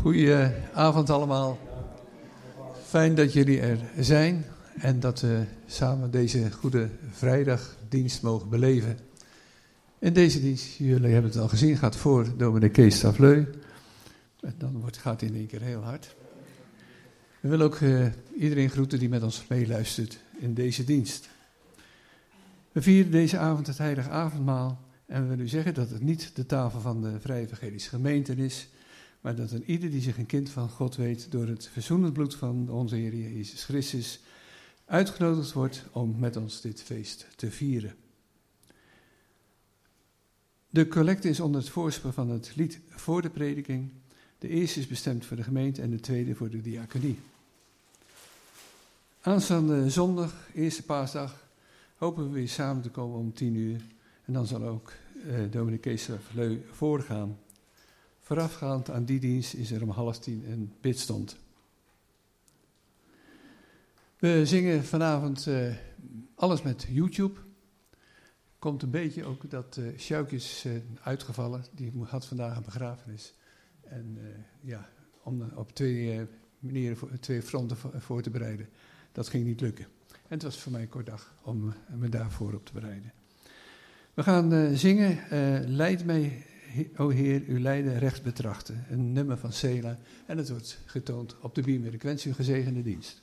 Goedenavond allemaal. Fijn dat jullie er zijn en dat we samen deze Goede Vrijdagdienst mogen beleven. In deze dienst, jullie hebben het al gezien, gaat voor dominee Kees Stafleu. En dan gaat het in één keer heel hard. We willen ook iedereen groeten die met ons meeluistert in deze dienst. We vieren deze avond het heilige avondmaal en we willen u zeggen dat het niet de tafel van de Vrije Evangelische Gemeente is, maar dat een ieder die zich een kind van God weet door het verzoenend bloed van onze Heer Jezus Christus uitgenodigd wordt om met ons dit feest te vieren. De collecte is onder het voorstel van het lied voor de prediking. De eerste is bestemd voor de gemeente en de tweede voor de diaconie. Aanstaande zondag, eerste paasdag, hopen we weer samen te komen om 10:00. En dan zal ook dominee Kees Stafleu voorgaan. Voorafgaand aan die dienst is er om 9:30 een bidstond. We zingen vanavond alles met YouTube. Komt een beetje ook dat Sjouk is uitgevallen. Die had vandaag een begrafenis. En om op twee manieren, twee fronten voor te bereiden. Dat ging niet lukken. En het was voor mij een kort dag om me daarvoor op te bereiden. We gaan zingen, leid mij, o Heer, uw lijden recht betrachten. Een nummer van Sela en het wordt getoond op de beamer. Ik wens u een gezegende dienst.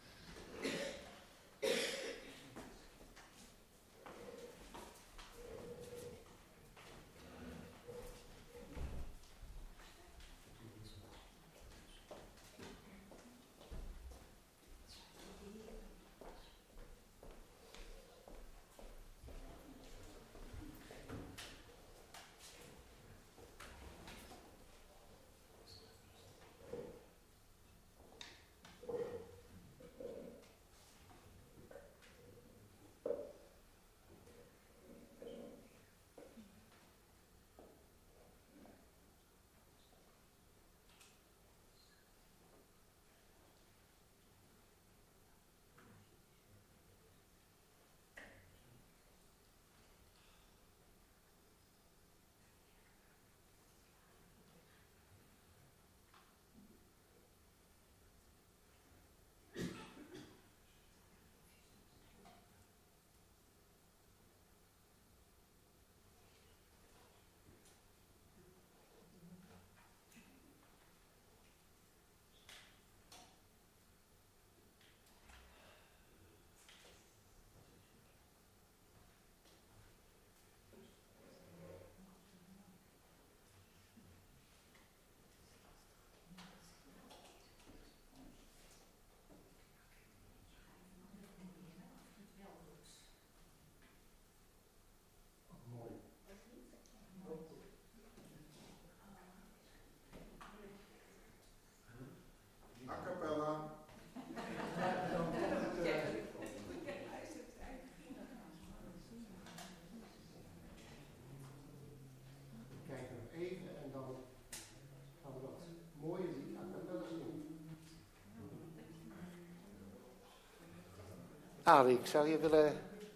Ali, ik zou je willen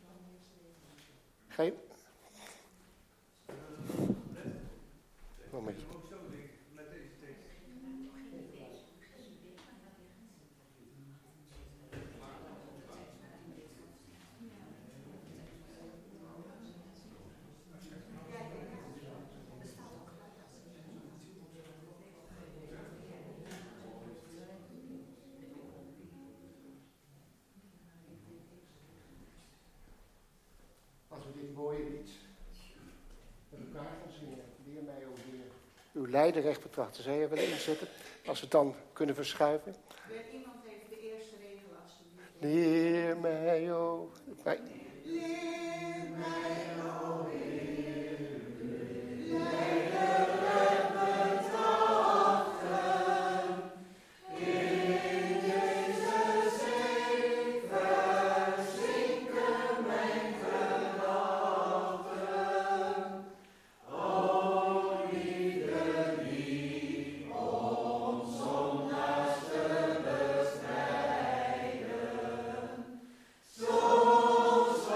geven. Moment. Uw lijden recht betrachten. Zou je willen inzetten? Als we het dan kunnen verschuiven. Iemand heeft de eerste regel alsjeblieft. Leer mij, o. Leer mij, o Heer. Zo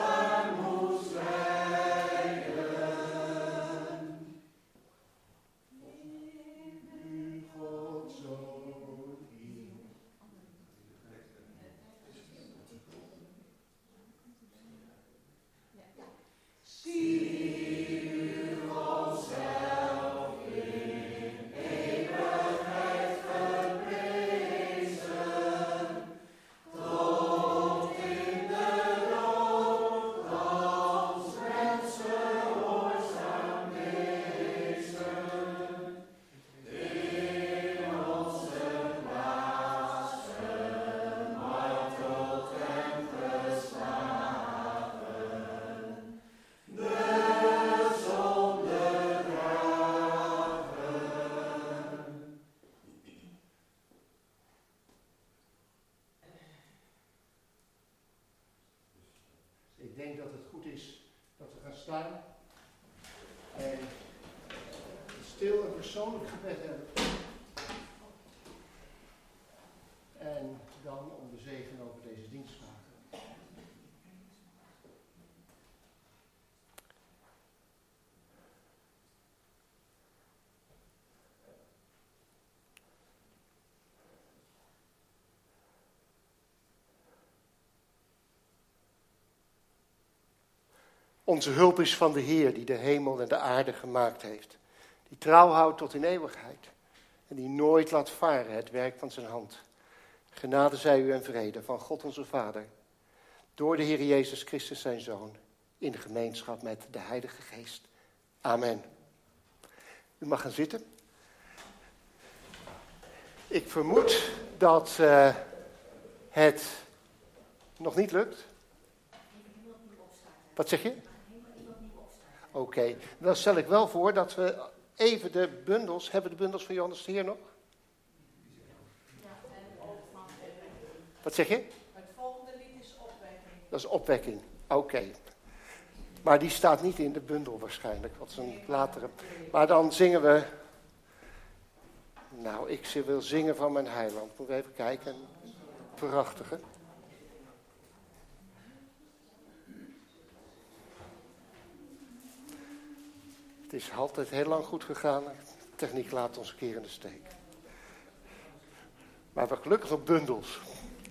denk dat het goed is dat we gaan staan en stil een persoonlijk gebed hebben. En dan om de zegen over deze dienst vragen. Onze hulp is van de Heer die de hemel en de aarde gemaakt heeft. Die trouw houdt tot in eeuwigheid. En die nooit laat varen het werk van zijn hand. Genade zij u en vrede van God onze Vader. Door de Heer Jezus Christus zijn Zoon. In de gemeenschap met de Heilige Geest. Amen. U mag gaan zitten. Ik vermoed dat het nog niet lukt. Wat zeg je? Oké, dan stel ik wel voor dat we even de bundels... Hebben de bundels van Johannes de Heer nog? Wat zeg je? Het volgende lied is opwekking. Dat is opwekking, oké. Maar die staat niet in de bundel waarschijnlijk. Dat is een latere. Maar dan zingen we... Nou, ik wil zingen van mijn heiland. Moeten we even kijken. Prachtige. Het is altijd heel lang goed gegaan. De techniek laat ons een keer in de steek. Maar we gelukkig op bundels.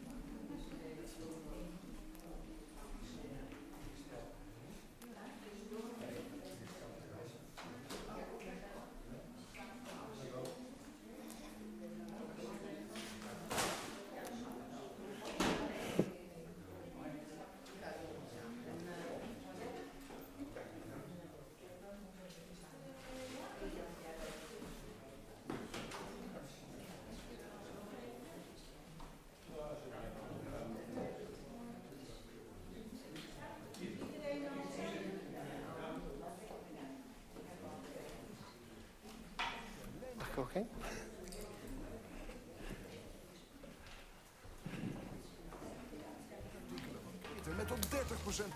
Oké. Met tot 30%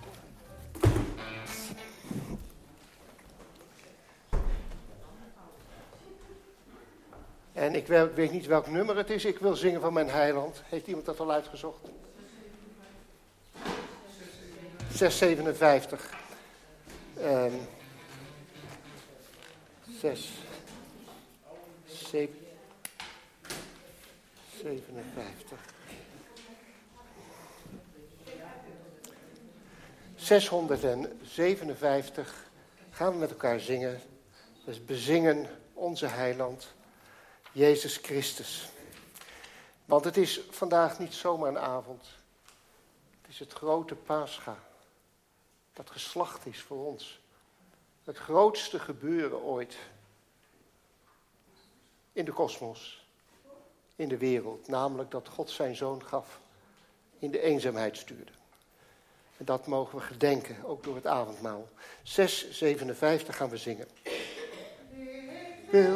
En ik weet niet welk nummer het is. Ik wil zingen van mijn heiland. Heeft iemand dat al uitgezocht? 657. 6. 57. 657 gaan we met elkaar zingen. Dus bezingen onze heiland, Jezus Christus. Want het is vandaag niet zomaar een avond. Het is het grote Pascha. Dat geslacht is voor ons. Het grootste gebeuren ooit. In de kosmos. In de wereld. Namelijk dat God zijn zoon gaf. In de eenzaamheid stuurde. En dat mogen we gedenken. Ook door het avondmaal. 657 gaan we zingen. Ik wil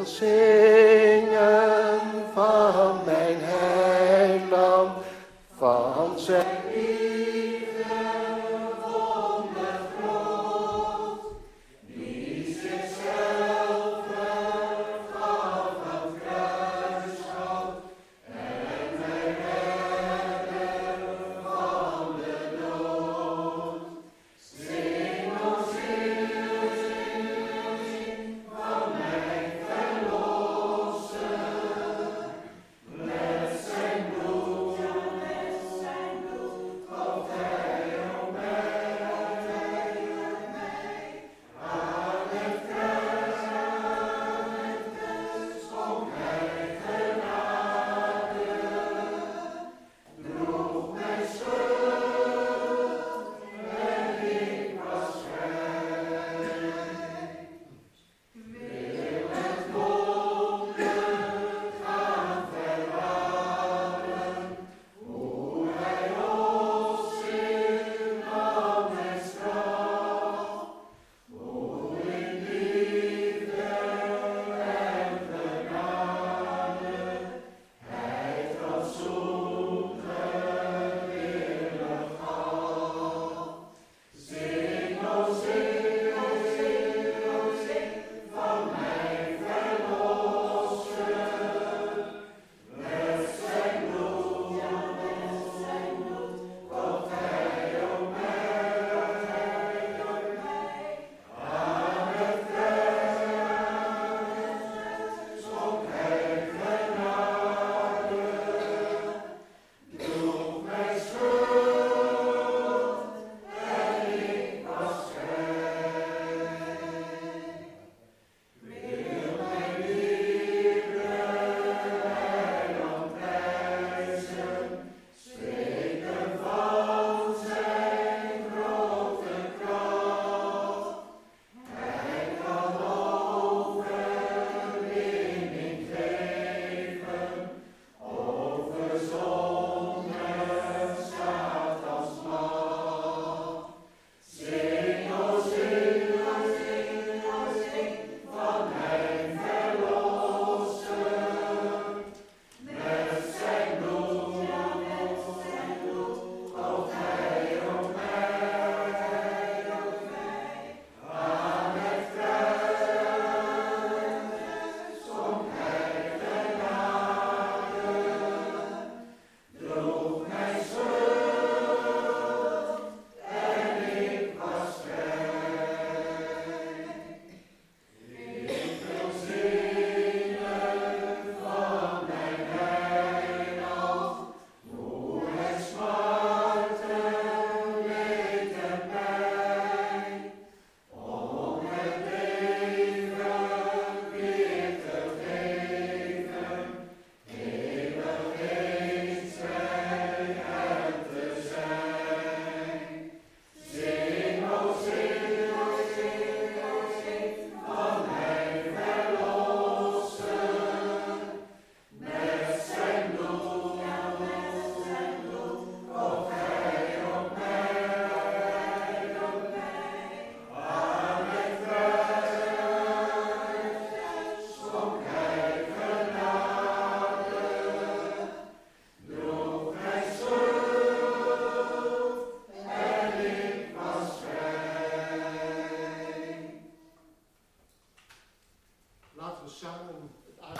zingen van mijn heiland. Van zijn liefde wondergroot. Die zichzelf gaf aan het kruishout. En mij redde van de dood. Zing, o zing, zing van mijn verlosser. Met zijn bloed,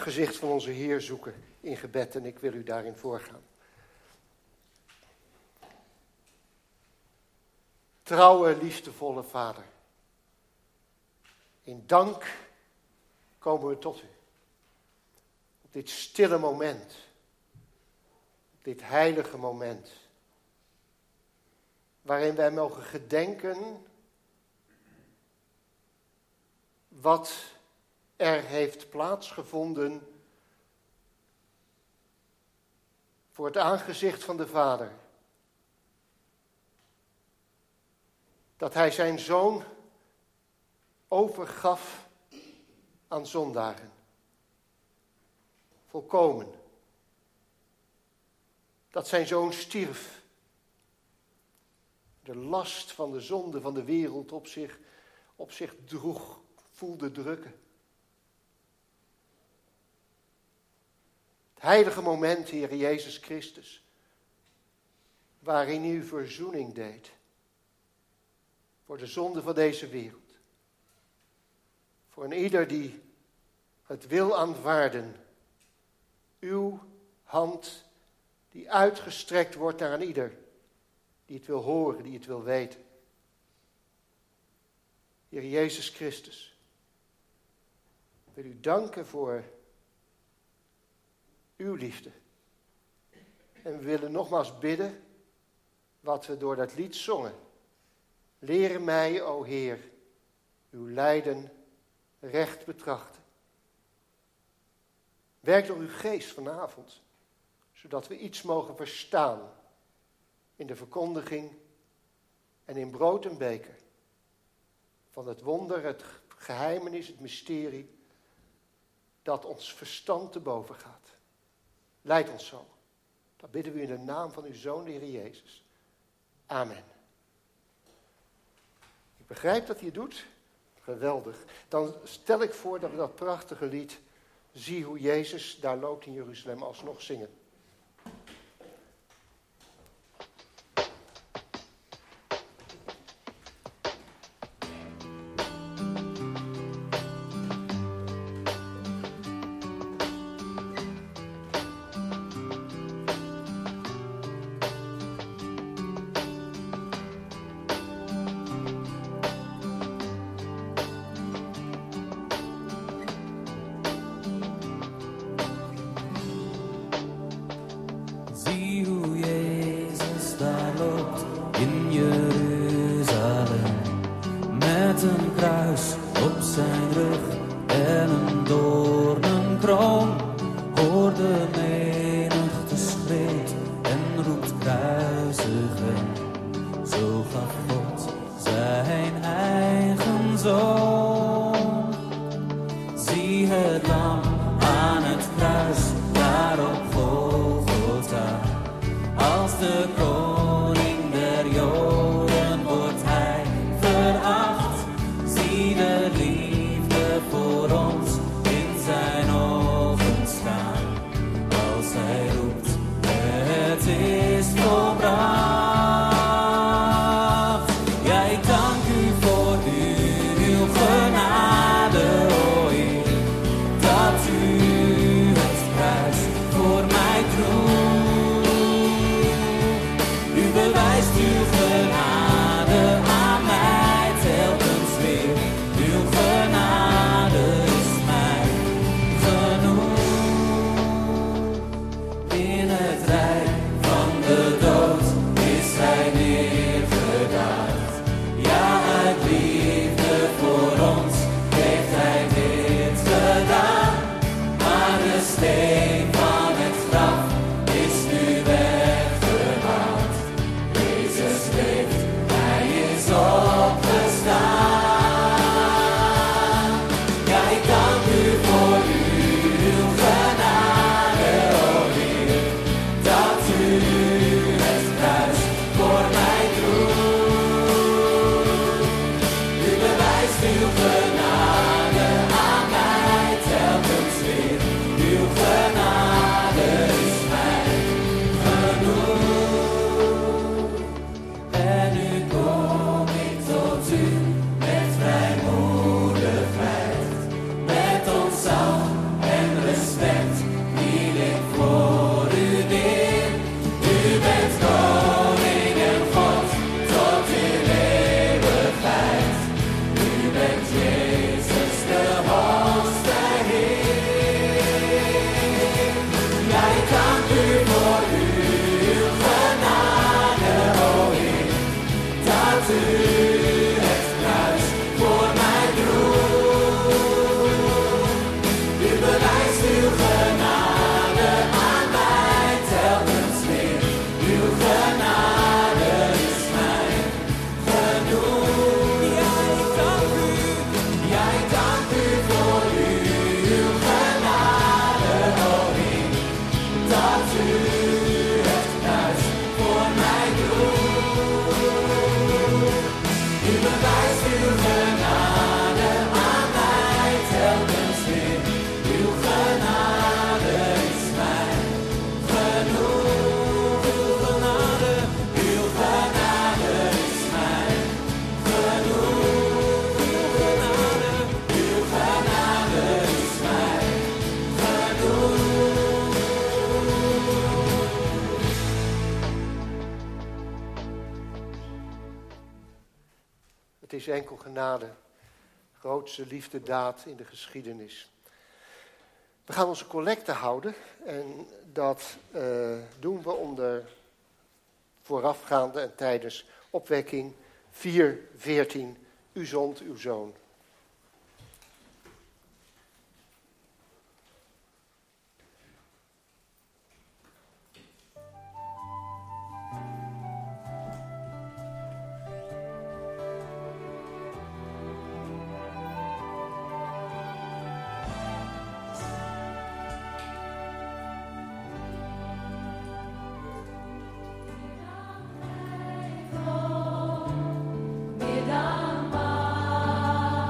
aangezicht van onze Heer zoeken in gebed en ik wil u daarin voorgaan. Trouwe, liefdevolle Vader, in dank komen we tot u. Op dit stille moment, op dit heilige moment, waarin wij mogen gedenken wat er heeft plaatsgevonden voor het aangezicht van de Vader. Dat hij zijn zoon overgaf aan zondaren. Volkomen. Dat zijn zoon stierf. De last van de zonde van de wereld op zich droeg, voelde drukken. Het heilige moment, Heer Jezus Christus, waarin u verzoening deed voor de zonde van deze wereld. Voor een ieder die het wil aanvaarden, uw hand die uitgestrekt wordt naar een ieder die het wil horen, die het wil weten. Heer Jezus Christus, ik wil u danken voor uw liefde. En we willen nogmaals bidden wat we door dat lied zongen. Leer mij, o Heer, uw lijden recht betrachten. Werk door uw geest vanavond, zodat we iets mogen verstaan in de verkondiging en in brood en beker van het wonder, het geheimenis, het mysterie dat ons verstand te boven gaat. Leid ons zo. Dat bidden we in de naam van uw Zoon, de Heer Jezus. Amen. Ik begrijp dat hij het doet. Geweldig. Dan stel ik voor dat we dat prachtige lied Zie hoe Jezus daar loopt in Jeruzalem alsnog zingen. Ja, ik dank u voor uw Het is enkel genade, grootste liefdedaad in de geschiedenis. We gaan onze collecte houden en dat doen we onder voorafgaande en tijdens opwekking 4:14. U zond uw zoon. Midang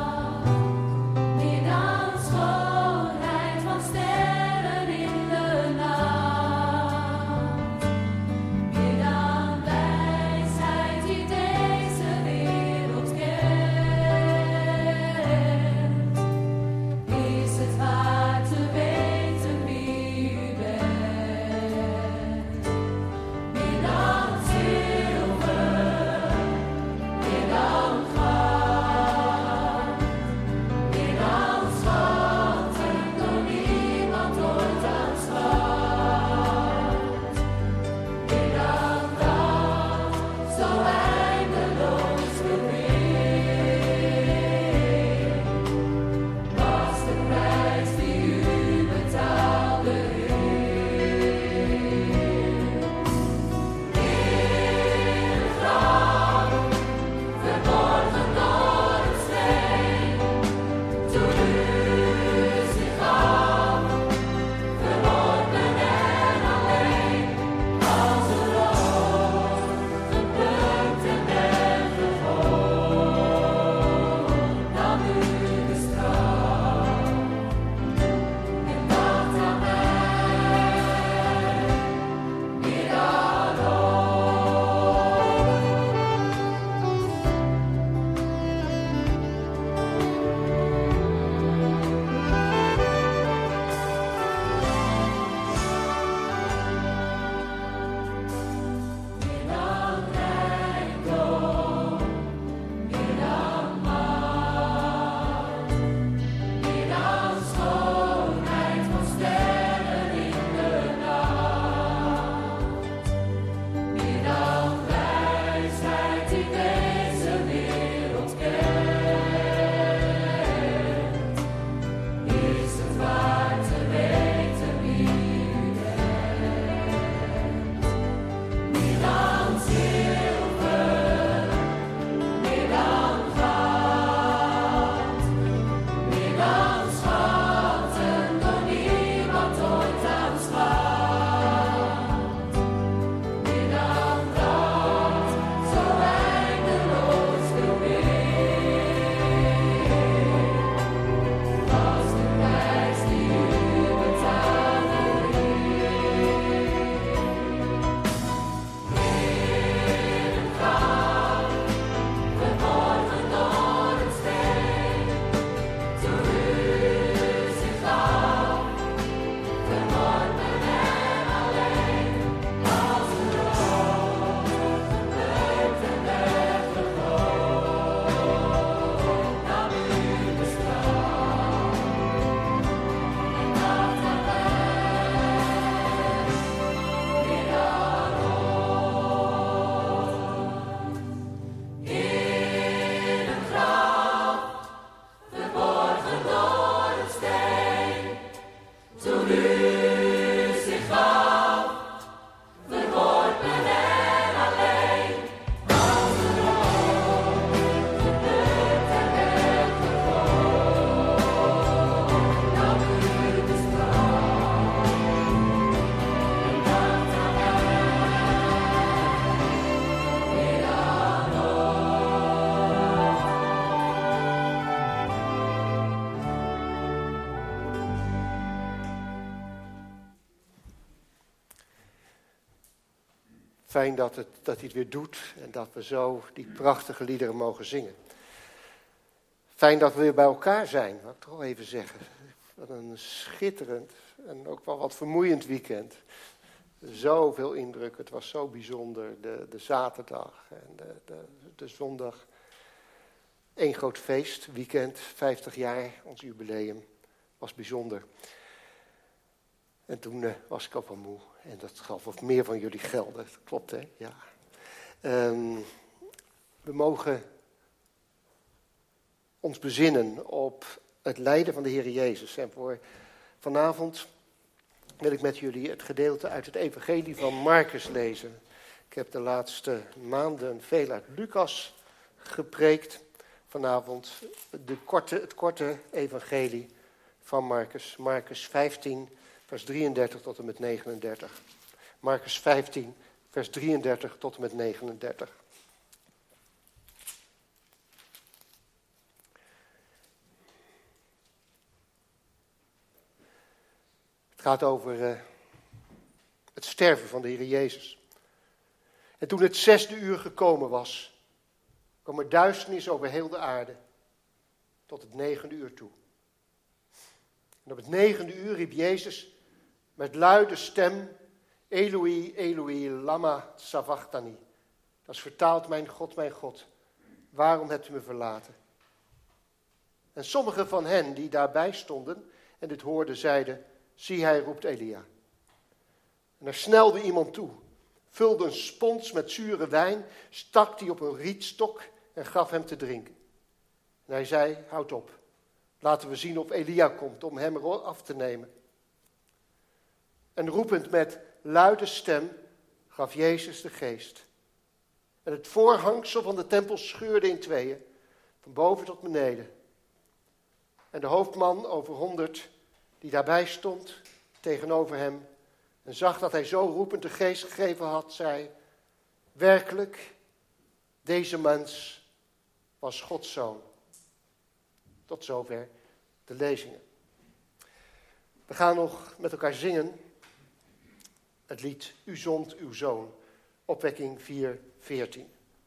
Fijn dat hij het weer doet en dat we zo die prachtige liederen mogen zingen. Fijn dat we weer bij elkaar zijn, wil ik toch wel even zeggen. Wat een schitterend en ook wel wat vermoeiend weekend. Zoveel indruk, het was zo bijzonder. De zaterdag en de zondag. Eén groot feest, weekend, 50 jaar, ons jubileum. Was bijzonder. En toen was ik ook wel moe. En dat gaf wat meer van jullie gelden. Dat klopt, hè? Ja. We mogen ons bezinnen op het lijden van de Heer Jezus. En voor vanavond wil ik met jullie het gedeelte uit het evangelie van Marcus lezen. Ik heb de laatste maanden veel uit Lucas gepreekt. Vanavond het korte evangelie van Marcus. Marcus 15, vers 33 tot en met 39. Marcus 15, vers 33 tot en met 39. Het gaat over het sterven van de Heer Jezus. En toen het 6e uur gekomen was, kwam er duisternis over heel de aarde, tot het 9e uur toe. En op het 9e uur riep Jezus met luide stem, Eloi, Eloi, lama sabachthani. Dat is vertaald, mijn God, waarom hebt u me verlaten? En sommigen van hen die daarbij stonden en dit hoorden, zeiden, zie, hij roept Elia. En er snelde iemand toe, vulde een spons met zure wijn, stak die op een rietstok en gaf hem te drinken. En hij zei, houd op, laten we zien of Elia komt om hem af te nemen. En roepend met luide stem gaf Jezus de geest. En het voorhangsel van de tempel scheurde in tweeën, van boven tot beneden. En de hoofdman over 100 die daarbij stond tegenover hem en zag dat hij zo roepend de geest gegeven had, zei, werkelijk, deze mens was Gods zoon. Tot zover de lezingen. We gaan nog met elkaar zingen het lied U zond uw zoon, opwekking 4:14.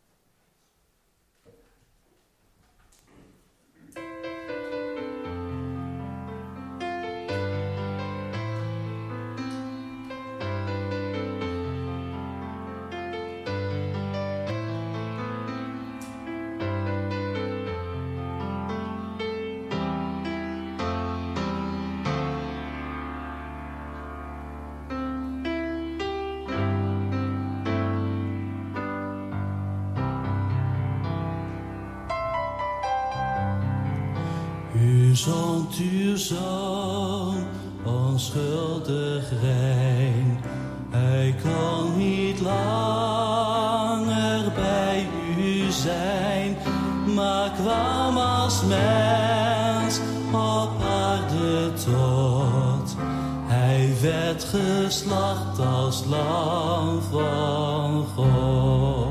U zond uw zoon, onschuldig rein. Hij kon niet langer bij u zijn, maar kwam als mens op aarde tot. Hij werd geslacht als lam van God.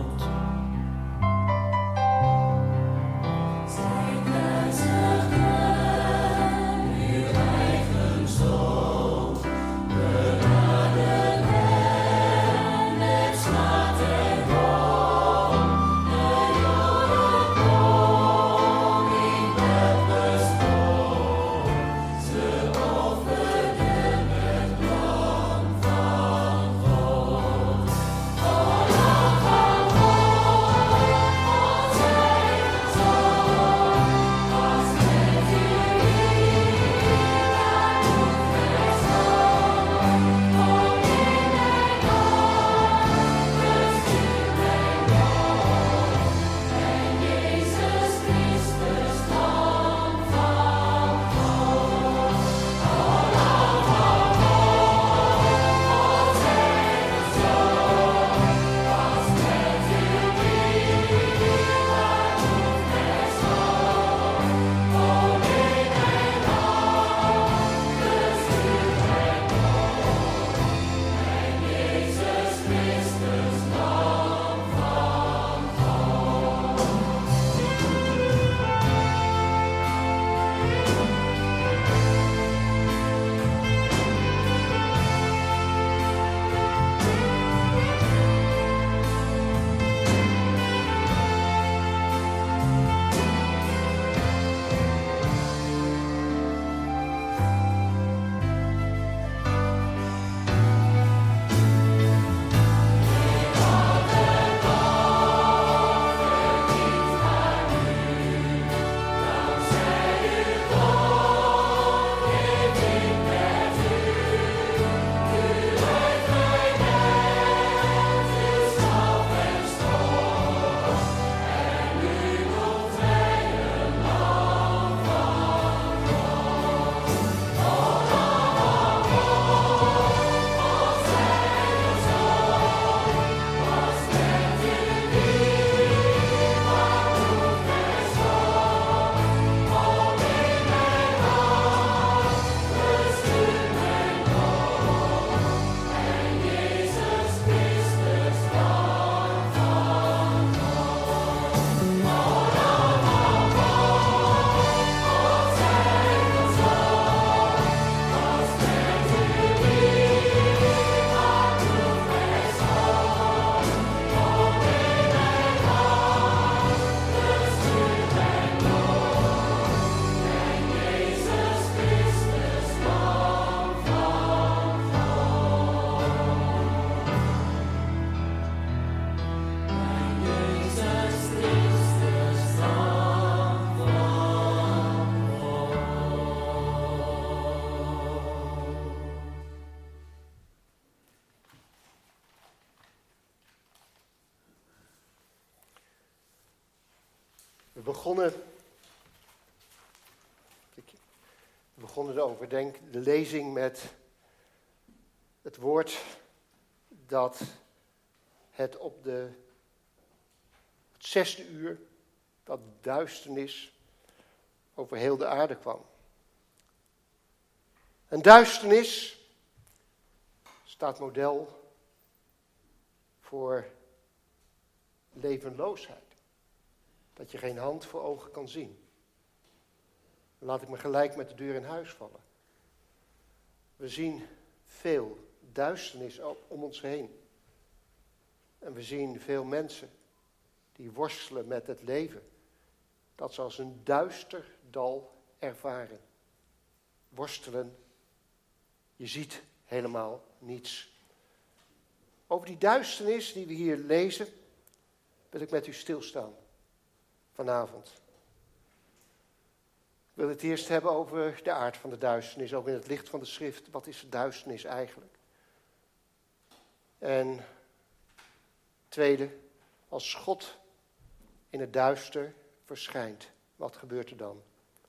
We begonnen de lezing met het woord dat het op het 6e uur, dat duisternis over heel de aarde kwam. En duisternis staat model voor levenloosheid. Dat je geen hand voor ogen kan zien. Laat ik me gelijk met de deur in huis vallen. We zien veel duisternis om ons heen. En we zien veel mensen die worstelen met het leven. Dat ze als een duister dal ervaren. Worstelen. Je ziet helemaal niets. Over die duisternis die we hier lezen, wil ik met u stilstaan vanavond. Ik wil het eerst hebben over de aard van de duisternis, ook in het licht van de schrift. Wat is de duisternis eigenlijk? En tweede, als God in het duister verschijnt, wat gebeurt er dan?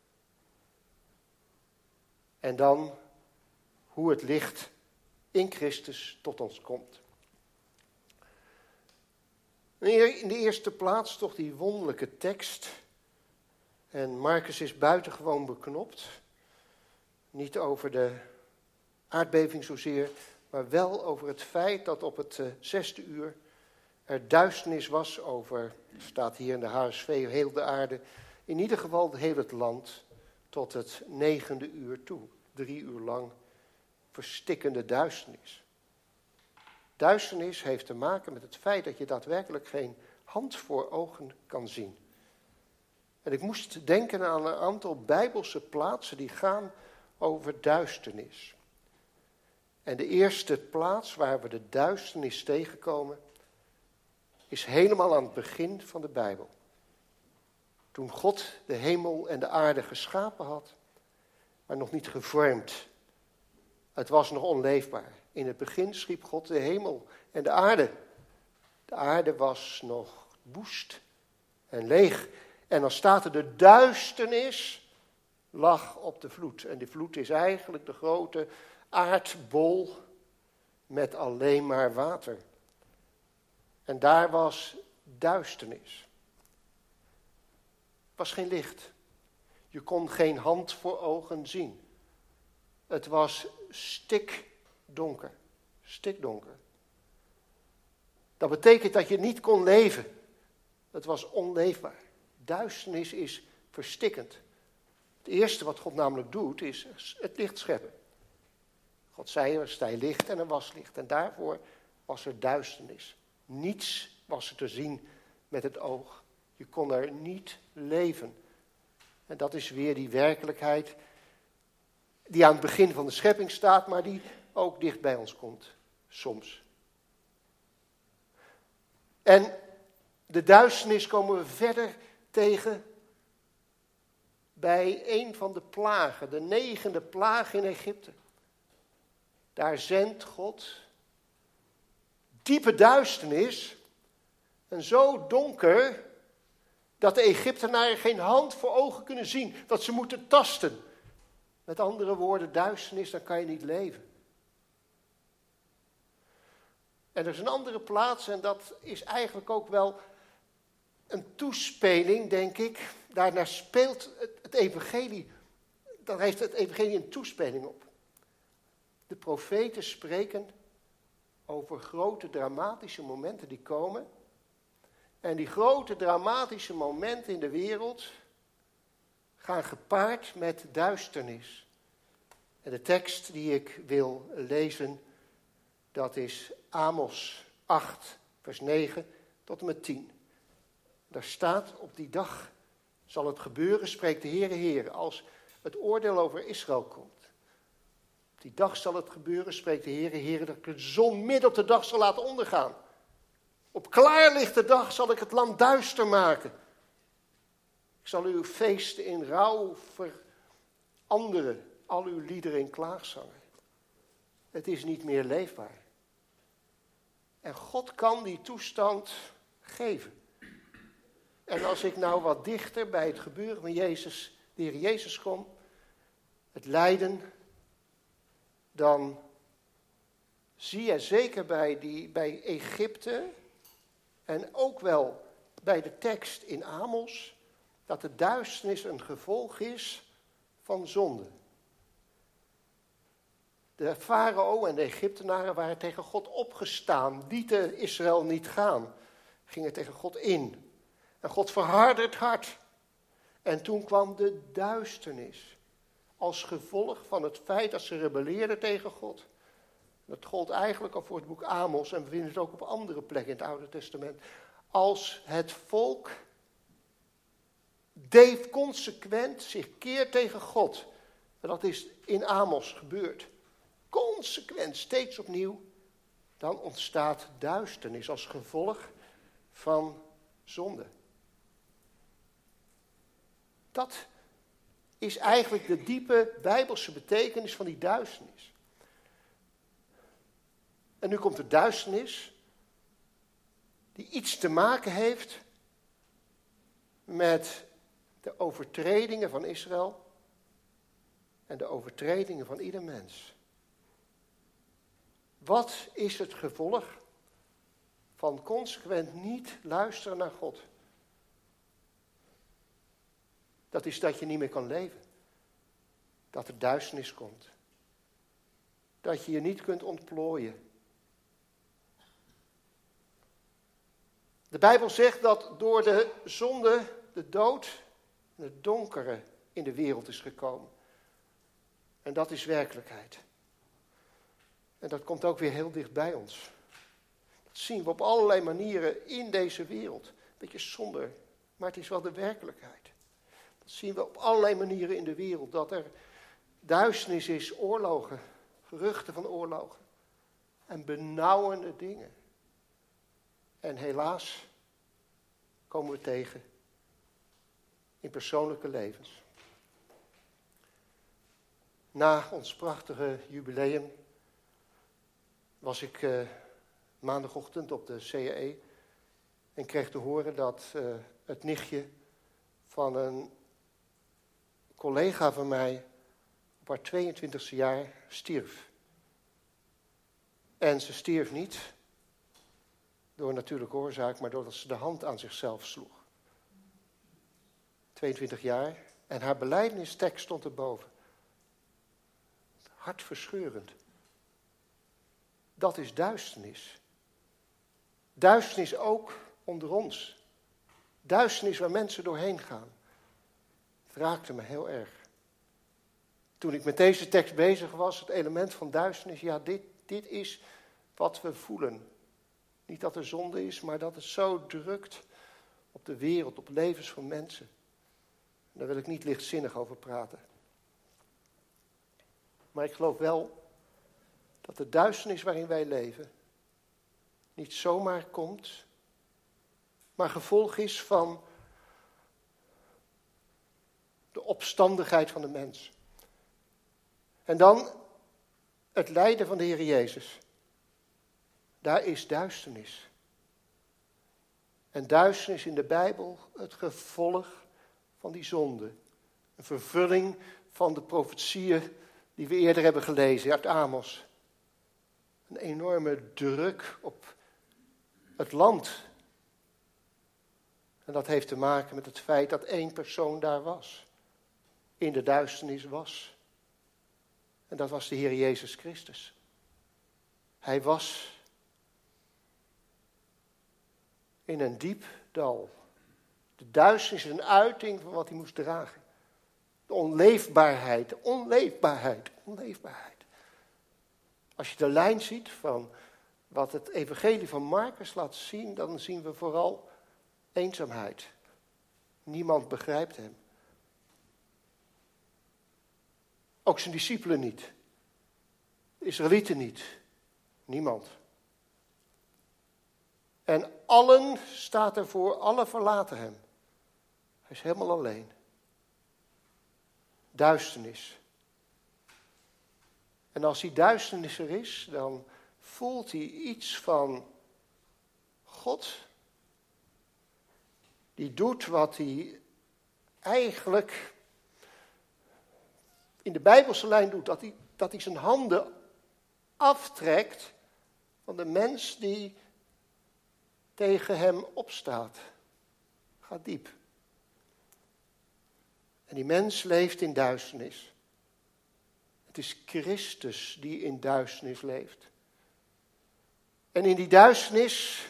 En dan hoe het licht in Christus tot ons komt. In de eerste plaats toch die wonderlijke tekst. En Marcus is buitengewoon beknopt. Niet over de aardbeving zozeer, maar wel over het feit dat op het 6e uur er duisternis was over, staat hier in de HSV, heel de aarde, in ieder geval heel het land, tot het 9e uur toe. 3 uur lang verstikkende duisternis. Duisternis heeft te maken met het feit dat je daadwerkelijk geen hand voor ogen kan zien. En ik moest denken aan een aantal Bijbelse plaatsen die gaan over duisternis. En de eerste plaats waar we de duisternis tegenkomen is helemaal aan het begin van de Bijbel. Toen God de hemel en de aarde geschapen had, maar nog niet gevormd. Het was nog onleefbaar. In het begin schiep God de hemel en de aarde. De aarde was nog woest en leeg. En dan staat er de duisternis lag op de vloed. En die vloed is eigenlijk de grote aardbol met alleen maar water. En daar was duisternis. Het was geen licht. Je kon geen hand voor ogen zien. Het was stikdonker. Stikdonker. Dat betekent dat je niet kon leven. Het was onleefbaar. Duisternis is verstikkend. Het eerste wat God namelijk doet is het licht scheppen. God zei er zij licht en er was licht. En daarvoor was er duisternis. Niets was er te zien met het oog. Je kon er niet leven. En dat is weer die werkelijkheid die aan het begin van de schepping staat, maar die ook dicht bij ons komt, soms. En de duisternis komen we verder tegen bij een van de plagen, de 9e plaag in Egypte. Daar zendt God diepe duisternis en zo donker dat de Egyptenaren geen hand voor ogen kunnen zien, dat ze moeten tasten. Met andere woorden, duisternis, dan kan je niet leven. En er is een andere plaats en dat is eigenlijk ook wel een toespeling, denk ik. Daarnaar speelt het evangelie, daar heeft het evangelie een toespeling op. De profeten spreken over grote dramatische momenten die komen. En die grote dramatische momenten in de wereld gaan gepaard met duisternis. En de tekst die ik wil lezen, dat is Amos 8, vers 9 tot en met 10. Daar staat, op die dag zal het gebeuren, spreekt de Heere, als het oordeel over Israël komt. Op die dag zal het gebeuren, spreekt de Heere, dat ik de zon midden op de dag zal laten ondergaan. Op klaarlichte dag zal ik het land duister maken. Ik zal uw feesten in rouw veranderen, al uw liederen in klaagzangen. Het is niet meer leefbaar. En God kan die toestand geven. En als ik nou wat dichter bij het gebeuren van Jezus, de Heer Jezus kom, het lijden, dan zie je zeker bij Egypte en ook wel bij de tekst in Amos, dat de duisternis een gevolg is van zonde. De farao en de Egyptenaren waren tegen God opgestaan, lieten Israël niet gaan, gingen tegen God in. En God verhardde het hart. En toen kwam de duisternis als gevolg van het feit dat ze rebelleerden tegen God. Dat gold eigenlijk al voor het boek Amos en we vinden het ook op andere plekken in het Oude Testament. Als het volk consequent zich keert tegen God. En dat is in Amos gebeurd. Consequent, steeds opnieuw. Dan ontstaat duisternis als gevolg van zonde. Dat is eigenlijk de diepe Bijbelse betekenis van die duisternis. En nu komt de duisternis die iets te maken heeft met de overtredingen van Israël en de overtredingen van ieder mens. Wat is het gevolg van consequent niet luisteren naar God? Dat is dat je niet meer kan leven. Dat er duisternis komt. Dat je je niet kunt ontplooien. De Bijbel zegt dat door de zonde de dood en het donkere in de wereld is gekomen. En dat is werkelijkheid. En dat komt ook weer heel dicht bij ons. Dat zien we op allerlei manieren in deze wereld. Een beetje somber, maar het is wel de werkelijkheid. Dat zien we op allerlei manieren in de wereld. Dat er duisternis is, oorlogen, geruchten van oorlogen. En benauwende dingen. En helaas komen we tegen in persoonlijke levens. Na ons prachtige jubileum was ik maandagochtend op de CAE en kreeg te horen dat het nichtje van een collega van mij op haar 22e jaar stierf. En ze stierf niet door een natuurlijke oorzaak, maar doordat ze de hand aan zichzelf sloeg. 22 jaar en haar belijdenistekst stond erboven. Hartverscheurend. Dat is duisternis. Duisternis ook onder ons. Duisternis waar mensen doorheen gaan. Het raakte me heel erg. Toen ik met deze tekst bezig was, het element van duisternis, ja, dit is wat we voelen. Niet dat er zonde is, maar dat het zo drukt op de wereld, op levens van mensen. Daar wil ik niet lichtzinnig over praten. Maar ik geloof wel dat de duisternis waarin wij leven niet zomaar komt, maar gevolg is van de opstandigheid van de mens. En dan het lijden van de Heer Jezus. Daar is duisternis. En duisternis in de Bijbel het gevolg van die zonde. Een vervulling van de profetieën die we eerder hebben gelezen uit Amos. Een enorme druk op het land. En dat heeft te maken met het feit dat één persoon daar was. In de duisternis was. En dat was de Heer Jezus Christus. Hij was in een diep dal. De duisternis is een uiting van wat hij moest dragen. De onleefbaarheid, de onleefbaarheid. Als je de lijn ziet van wat het evangelie van Marcus laat zien, dan zien we vooral eenzaamheid. Niemand begrijpt hem. Ook zijn discipelen niet. De Israëlieten niet. Niemand. En allen staat ervoor, allen verlaten hem. Hij is helemaal alleen. Duisternis. En als die duisternis er is, dan voelt hij iets van God, die doet wat hij eigenlijk in de Bijbelse lijn doet. Dat hij zijn handen aftrekt van de mens die tegen hem opstaat. Gaat diep. En die mens leeft in duisternis. Het is Christus die in duisternis leeft. En in die duisternis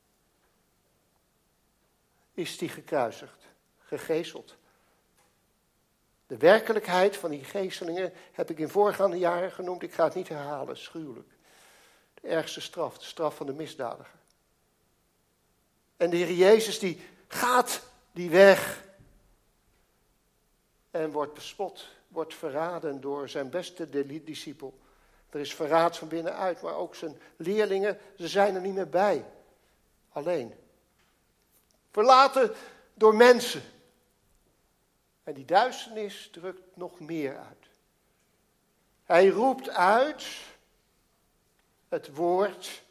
is hij gekruisigd, gegezeld. De werkelijkheid van die gezelingen heb ik in voorgaande jaren genoemd. Ik ga het niet herhalen, schuwelijk. De ergste straf, de straf van de misdadiger. En de Heer Jezus die gaat die weg en wordt bespot, wordt verraden door zijn beste discipel. Er is verraad van binnenuit, maar ook zijn leerlingen, ze zijn er niet meer bij. Alleen. Verlaten door mensen. En die duisternis drukt nog meer uit. Hij roept uit het woord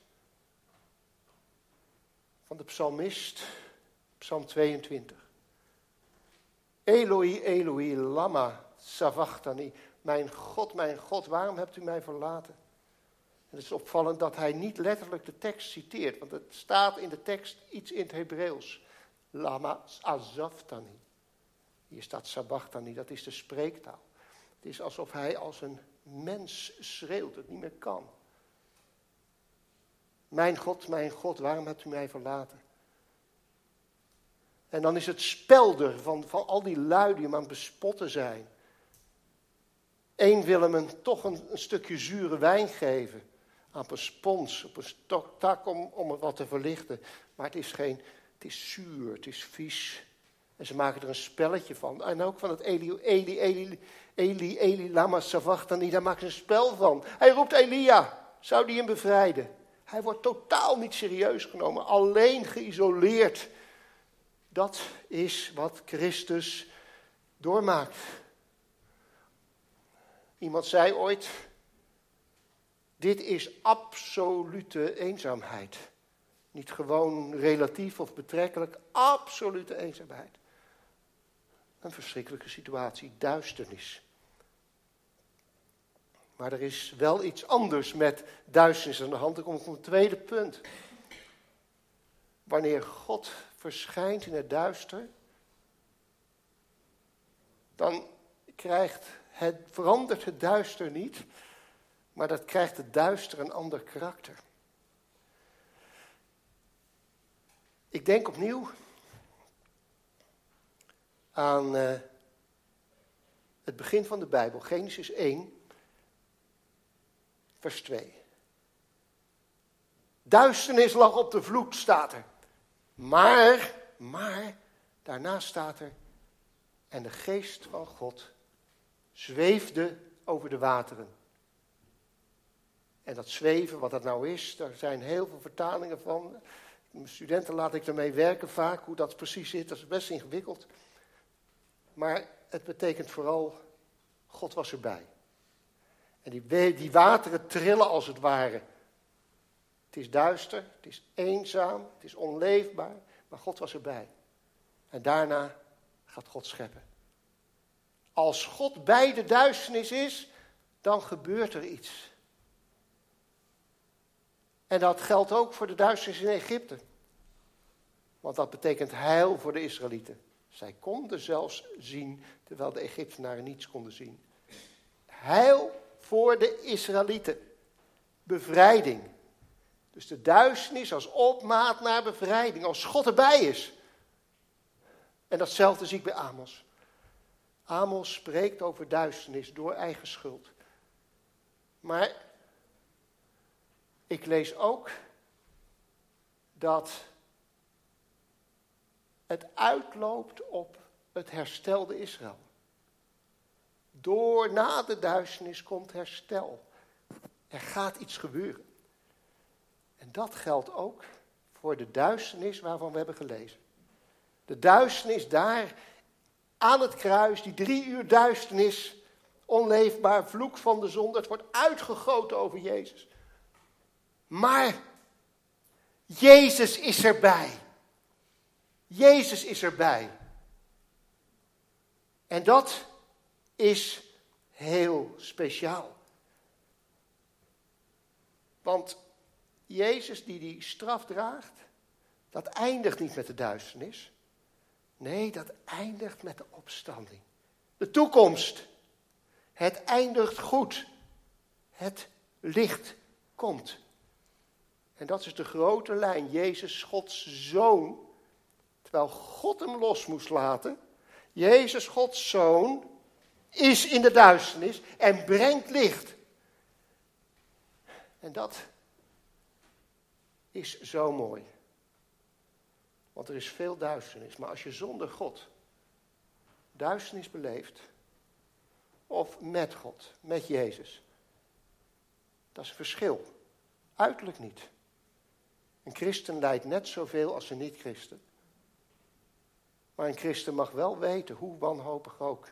van de psalmist, psalm 22. Eloi, Eloi, lama sabachthani. Mijn God, waarom hebt u mij verlaten? En het is opvallend dat hij niet letterlijk de tekst citeert, want het staat in de tekst iets in het Hebreeuws. Lama azaftani. Hier staat sabachthani, dat is de spreektaal. Het is alsof hij als een mens schreeuwt, het niet meer kan. Mijn God, waarom hebt u mij verlaten? En dan is het spelder van al die lui die hem aan het bespotten zijn. Eén wil hem toch een stukje zure wijn geven. Op een spons, op een tak om het wat te verlichten. Maar het is zuur, het is vies. En ze maken er een spelletje van. En ook van het Eli, lama sabachthani, daar maken ze een spel van. Hij roept Elia, zou die hem bevrijden? Hij wordt totaal niet serieus genomen, alleen geïsoleerd. Dat is wat Christus doormaakt. Iemand zei ooit, dit is absolute eenzaamheid. Niet gewoon relatief of betrekkelijk, absolute eenzaamheid. Een verschrikkelijke situatie, duisternis. Maar er is wel iets anders met duisternis aan de hand. Dan kom ik op een tweede punt. Wanneer God verschijnt in het duister, dan verandert het duister niet, maar dat krijgt het duister een ander karakter. Ik denk opnieuw aan het begin van de Bijbel, Genesis 1, vers 2. Duisternis lag op de vloed, staat er. Maar, daarna staat er, en de geest van God zweefde over de wateren. En dat zweven, wat dat nou is, daar zijn heel veel vertalingen van. Mijn studenten laat ik ermee werken vaak, hoe dat precies zit, dat is best ingewikkeld. Maar het betekent vooral, God was erbij. En die wateren trillen als het ware. Het is duister, het is eenzaam, het is onleefbaar, maar God was erbij. En daarna gaat God scheppen. Als God bij de duisternis is, dan gebeurt er iets. En dat geldt ook voor de duisternis in Egypte. Want dat betekent heil voor de Israëlieten. Zij konden zelfs zien, terwijl de Egyptenaren niets konden zien. Heil voor de Israëlieten. Bevrijding. Dus de duisternis als opmaat naar bevrijding. Als God erbij is. En datzelfde zie ik bij Amos. Amos spreekt over duisternis door eigen schuld. Maar ik lees ook dat het uitloopt op het herstelde Israël. Na de duisternis komt herstel. Er gaat iets gebeuren. En dat geldt ook voor de duisternis waarvan we hebben gelezen. De duisternis daar aan het kruis, die 3 uur duisternis, onleefbaar, vloek van de zonde, het wordt uitgegoten over Jezus. Maar Jezus is erbij. Jezus is erbij. En dat is heel speciaal. Want Jezus die straf draagt, dat eindigt niet met de duisternis. Nee, dat eindigt met de opstanding. De toekomst. Het eindigt goed. Het licht komt. En dat is de grote lijn. Jezus, Gods Zoon, terwijl God hem los moest laten. Jezus, Gods Zoon, is in de duisternis en brengt licht. En dat is zo mooi. Want er is veel duisternis. Maar als je zonder God duisternis beleeft, of met God, met Jezus, dat is een verschil. Uiterlijk niet. Een christen lijdt net zoveel als een niet-christen. Maar een christen mag wel weten, hoe wanhopig ook,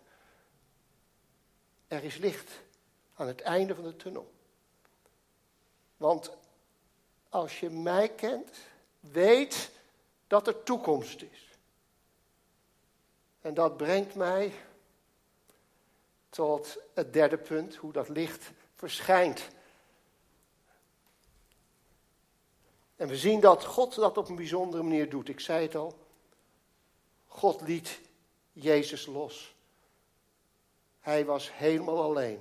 er is licht aan het einde van de tunnel. Want als je mij kent, weet dat er toekomst is. En dat brengt mij tot het derde punt, hoe dat licht verschijnt. En we zien dat God dat op een bijzondere manier doet. Ik zei het al, God liet Jezus los. Hij was helemaal alleen.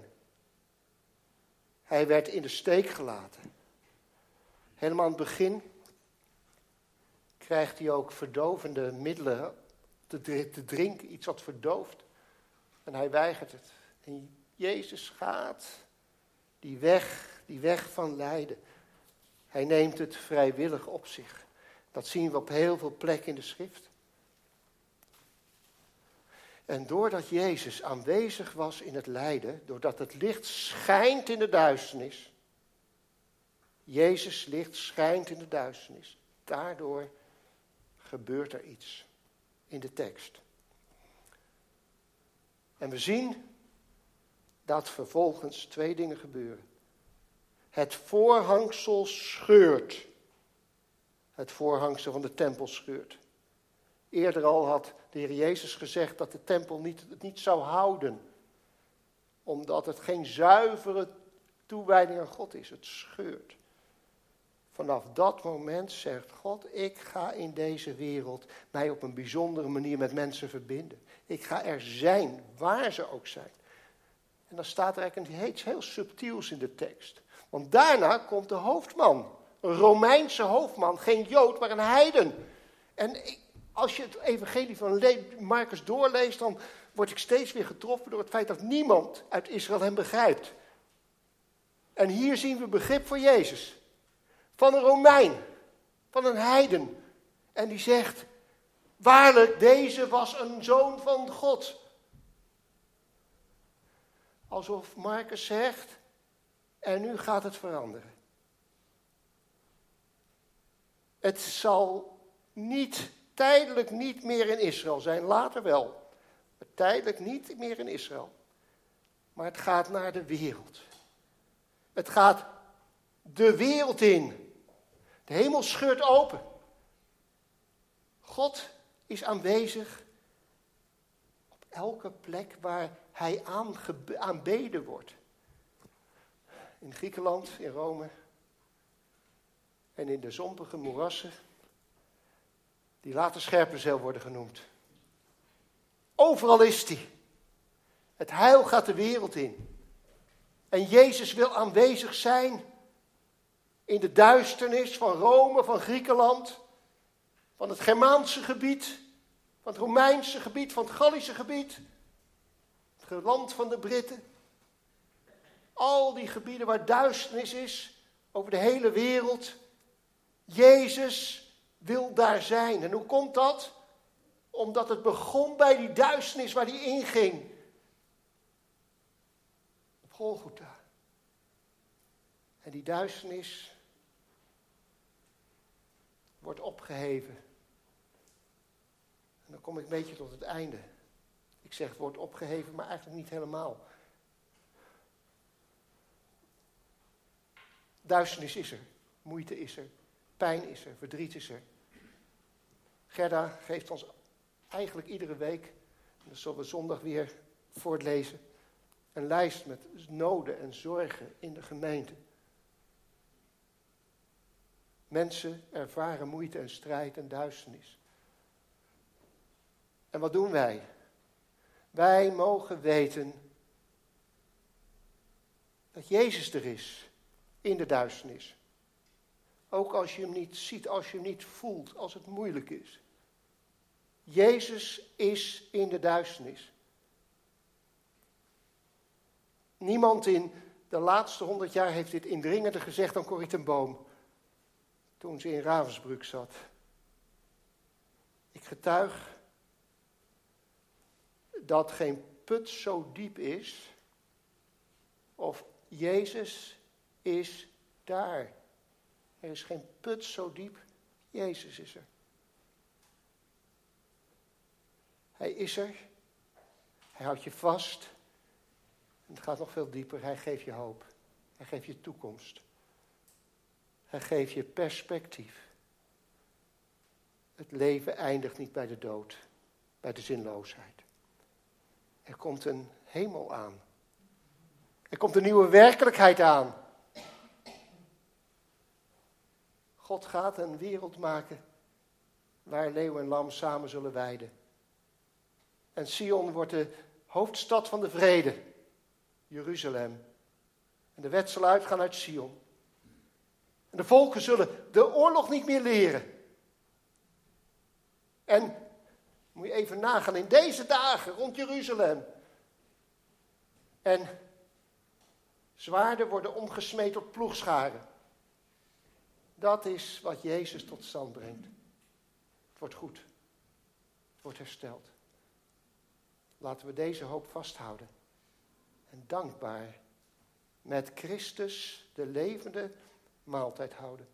Hij werd in de steek gelaten. Helemaal aan het begin krijgt hij ook verdovende middelen te drinken, iets wat verdooft. En hij weigert het. En Jezus gaat die weg van lijden. Hij neemt het vrijwillig op zich. Dat zien we op heel veel plekken in de schrift. En doordat Jezus aanwezig was in het lijden, doordat het licht schijnt in de duisternis, Jezus licht schijnt in de duisternis, daardoor gebeurt er iets in de tekst. En we zien dat vervolgens twee dingen gebeuren. Het voorhangsel scheurt. Het voorhangsel van de tempel scheurt. Eerder al had de Heer Jezus gezegd dat de tempel het niet zou houden. Omdat het geen zuivere toewijding aan God is. Het scheurt. Vanaf dat moment zegt God, ik ga in deze wereld mij op een bijzondere manier met mensen verbinden. Ik ga er zijn, waar ze ook zijn. En dan staat er eigenlijk iets heel subtiels in de tekst. Want daarna komt de hoofdman. Een Romeinse hoofdman, geen Jood, maar een heiden. En als je het evangelie van Marcus doorleest, dan word ik steeds weer getroffen door het feit dat niemand uit Israël hem begrijpt. En hier zien we begrip voor Jezus. Van een Romein, van een heiden. En die zegt, waarlijk, deze was een zoon van God. Alsof Marcus zegt, en nu gaat het veranderen. Het zal tijdelijk niet meer in Israël zijn, later wel. Maar tijdelijk niet meer in Israël. Maar het gaat naar de wereld. Het gaat de wereld in. De hemel scheurt open. God is aanwezig op elke plek waar hij aanbeden wordt. In Griekenland, in Rome en in de zompige moerassen, die later Scherpenzeel worden genoemd. Overal is hij. Het heil gaat de wereld in. En Jezus wil aanwezig zijn in de duisternis van Rome, van Griekenland, van het Germaanse gebied, van het Romeinse gebied, van het Gallische gebied, het land van de Britten. Al die gebieden waar duisternis is, over de hele wereld. Jezus wil daar zijn. En hoe komt dat? Omdat het begon bij die duisternis waar hij inging. Op Golgotha. En die duisternis wordt opgeheven. En dan kom ik een beetje tot het einde. Ik zeg het wordt opgeheven, maar eigenlijk niet helemaal. Duisternis is er, moeite is er, pijn is er, verdriet is er. Gerda geeft ons eigenlijk iedere week, en dat zullen we zondag weer voortlezen, een lijst met noden en zorgen in de gemeente. Mensen ervaren moeite en strijd en duisternis. En wat doen wij? Wij mogen weten dat Jezus er is in de duisternis. Ook als je hem niet ziet, als je hem niet voelt, als het moeilijk is. Jezus is in de duisternis. Niemand in de laatste 100 jaar heeft dit indringender gezegd dan Corrie ten Boom. Toen ze in Ravensbrück zat. Ik getuig dat geen put zo diep is of Jezus is daar. Er is geen put zo diep, Jezus is er. Hij is er, hij houdt je vast. En het gaat nog veel dieper, hij geeft je hoop, hij geeft je toekomst. Hij geeft je perspectief. Het leven eindigt niet bij de dood, bij de zinloosheid. Er komt een hemel aan. Er komt een nieuwe werkelijkheid aan. God gaat een wereld maken waar leeuw en lam samen zullen weiden. En Sion wordt de hoofdstad van de vrede, Jeruzalem. En de wet zal uitgaan uit Sion. En de volken zullen de oorlog niet meer leren. En, moet je even nagaan, in deze dagen rond Jeruzalem. En zwaarden worden omgesmeed tot ploegscharen. Dat is wat Jezus tot stand brengt. Het wordt goed. Het wordt hersteld. Laten we deze hoop vasthouden. En dankbaar met Christus de levende maaltijd houden.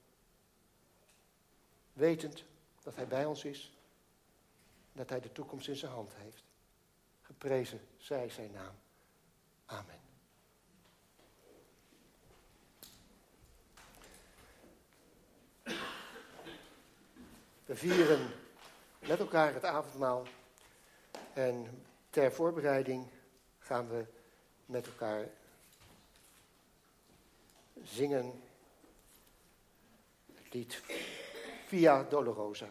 Wetend dat hij bij ons is. Dat hij de toekomst in zijn hand heeft. Geprezen zij zijn naam. Amen. We vieren met elkaar het avondmaal. En ter voorbereiding gaan we met elkaar zingen het lied Via Dolorosa.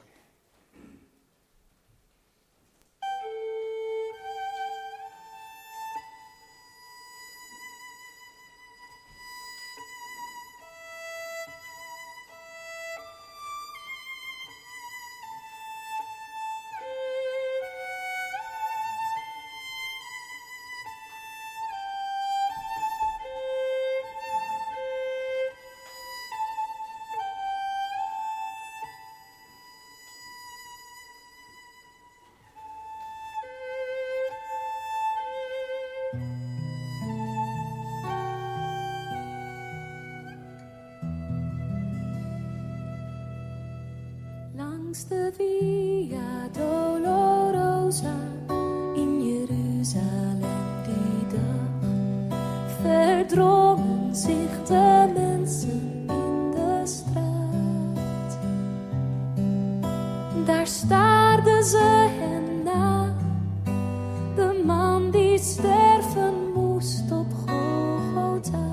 Langs de Via Dolorosa in Jeruzalem die dag verdrongen zich de mensen in de straat. Daar staarden ze hen na, de man die sterven moest op Golgotha.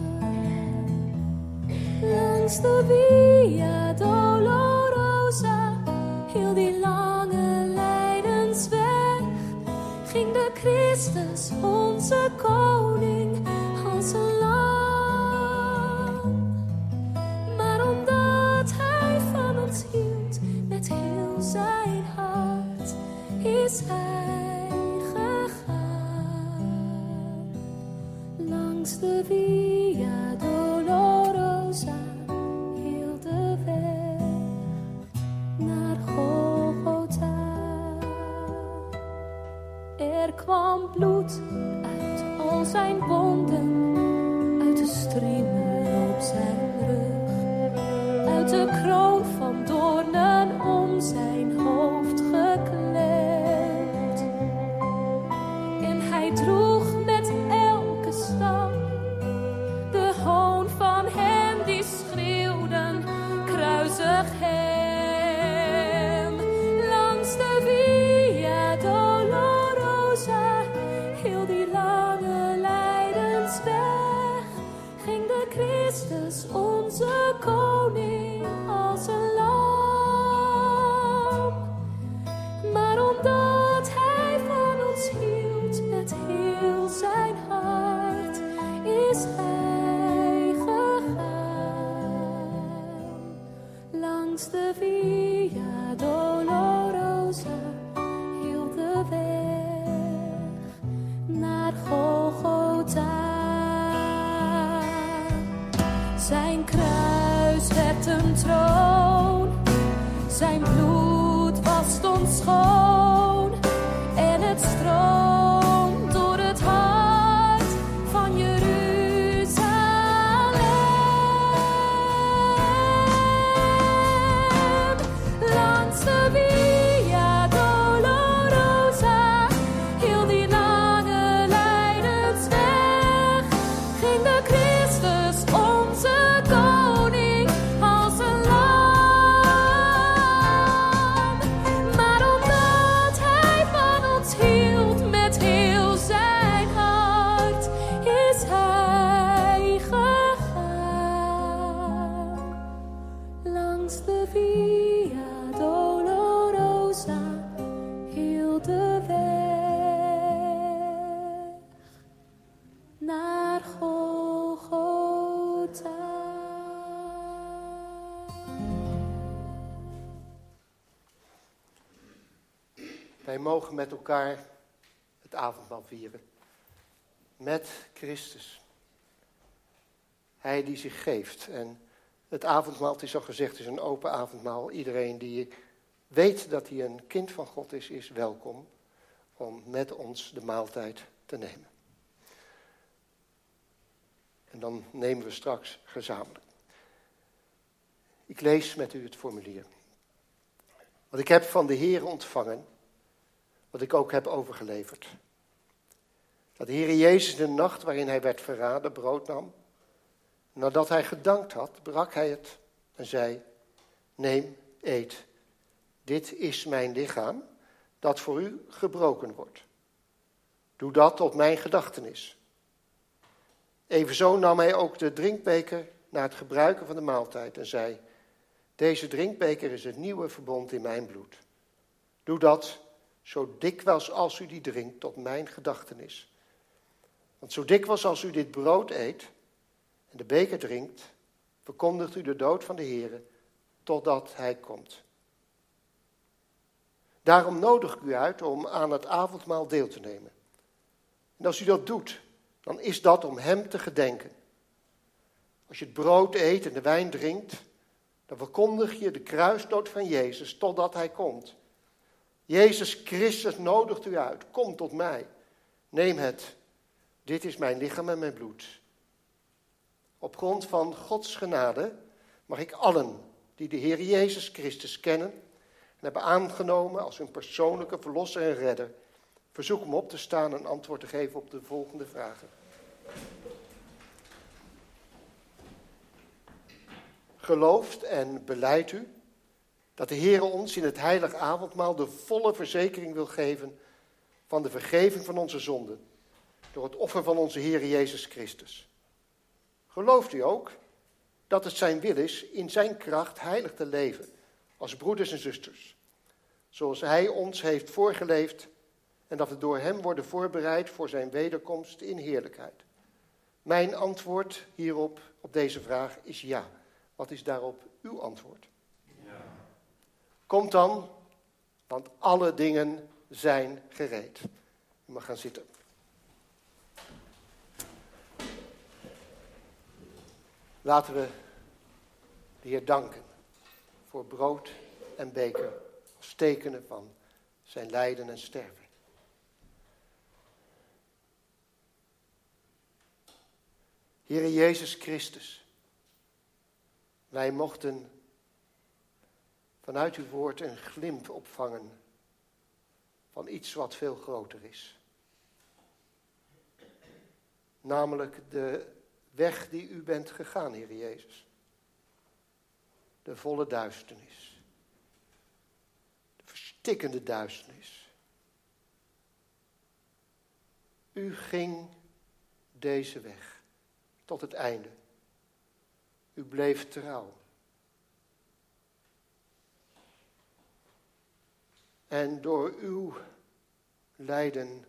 Langs de Via Dolorosa, heel die lange lijdensweg, ging de Christus, onze koning, als een lam. Maar omdat hij van ons hield, met heel zijn hart, is hij gegaan. Langs de Via Dolorosa, heel de weg naar Golgotha. Er kwam bloed uit al zijn wonden, uit de striemen op zijn rug, uit de kroon van doornen om zijn hoofd geklemd. En hij droeg met elke stap de hoon van hen die schreeuwden, kruisig hem. grote weg naar Golgotha. Wij mogen met elkaar het avondmaal vieren. Met Christus. Hij die zich geeft. En het avondmaal, het is al gezegd, is een open avondmaal. Iedereen die weet dat hij een kind van God is welkom om met ons de maaltijd te nemen. En dan nemen we straks gezamenlijk. Ik lees met u het formulier. Want ik heb van de Heer ontvangen, wat ik ook heb overgeleverd. Dat de Heer Jezus in de nacht waarin hij werd verraden brood nam. Nadat hij gedankt had, brak hij het en zei: neem, eet. Dit is mijn lichaam, dat voor u gebroken wordt. Doe dat tot mijn gedachtenis. Evenzo nam hij ook de drinkbeker na het gebruiken van de maaltijd en zei: deze drinkbeker is het nieuwe verbond in mijn bloed. Doe dat zo dikwijls als u die drinkt tot mijn gedachtenis. Want zo dikwijls als u dit brood eet en de beker drinkt, verkondigt u de dood van de Heere totdat hij komt. Daarom nodig ik u uit om aan het avondmaal deel te nemen. En als u dat doet, dan is dat om hem te gedenken. Als je het brood eet en de wijn drinkt, dan verkondig je de kruisdood van Jezus totdat hij komt. Jezus Christus nodigt u uit. Kom tot mij. Neem het. Dit is mijn lichaam en mijn bloed. Op grond van Gods genade mag ik allen die de Heer Jezus Christus kennen en hebben aangenomen als hun persoonlijke verlosser en redder, verzoek om op te staan en antwoord te geven op de volgende vragen. Gelooft en belijdt u dat de Heer ons in het heilig avondmaal de volle verzekering wil geven van de vergeving van onze zonden door het offer van onze Heer Jezus Christus? Gelooft u ook dat het zijn wil is in zijn kracht heilig te leven als broeders en zusters, zoals hij ons heeft voorgeleefd, en dat we door hem worden voorbereid voor zijn wederkomst in heerlijkheid? Mijn antwoord hierop, op deze vraag, is ja. Wat is daarop uw antwoord? Ja. Komt dan, want alle dingen zijn gereed. U mag gaan zitten. Laten we de Heer danken voor brood en beker als tekenen van zijn lijden en sterven. Heere Jezus Christus, wij mochten vanuit uw woord een glimp opvangen van iets wat veel groter is. Namelijk de weg die u bent gegaan, Heer Jezus. De volle duisternis. De verstikkende duisternis. U ging deze weg tot het einde. U bleef trouw. En door uw lijden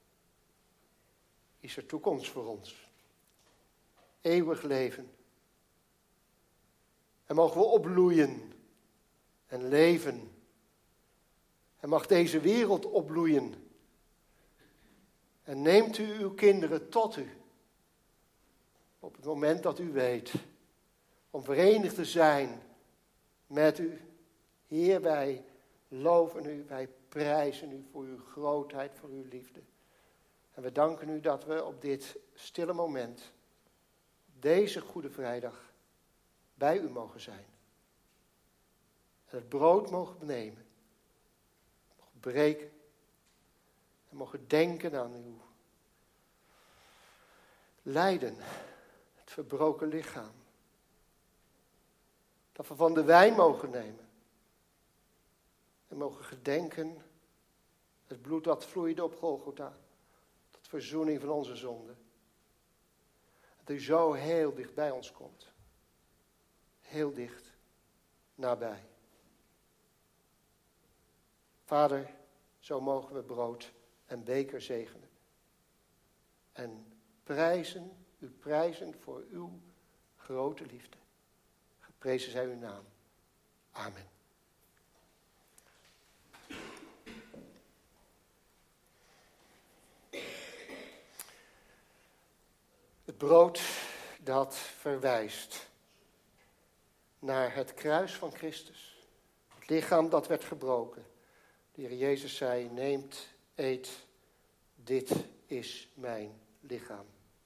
is er toekomst voor ons. Eeuwig leven. En mogen we opbloeien en leven. En mag deze wereld opbloeien. En neemt u uw kinderen tot u. Op het moment dat u weet om verenigd te zijn met u. Heer, wij loven u, wij prijzen u voor uw grootheid, voor uw liefde. En we danken u dat we op dit stille moment, deze Goede Vrijdag, bij u mogen zijn. En het brood mogen nemen, mogen breken en mogen denken aan uw lijden, het verbroken lichaam. Dat we van de wijn mogen nemen en mogen gedenken het bloed dat vloeide op Golgotha, tot verzoening van onze zonden. Dat u zo heel dicht bij ons komt. Heel dicht nabij. Vader, Zo mogen we brood en beker zegenen. En u prijzen voor uw grote liefde. Geprezen zij uw naam. Amen. Het brood dat verwijst naar het kruis van Christus. Het lichaam dat werd gebroken. De Heer Jezus zei, neemt, eet, dit is mijn lichaam.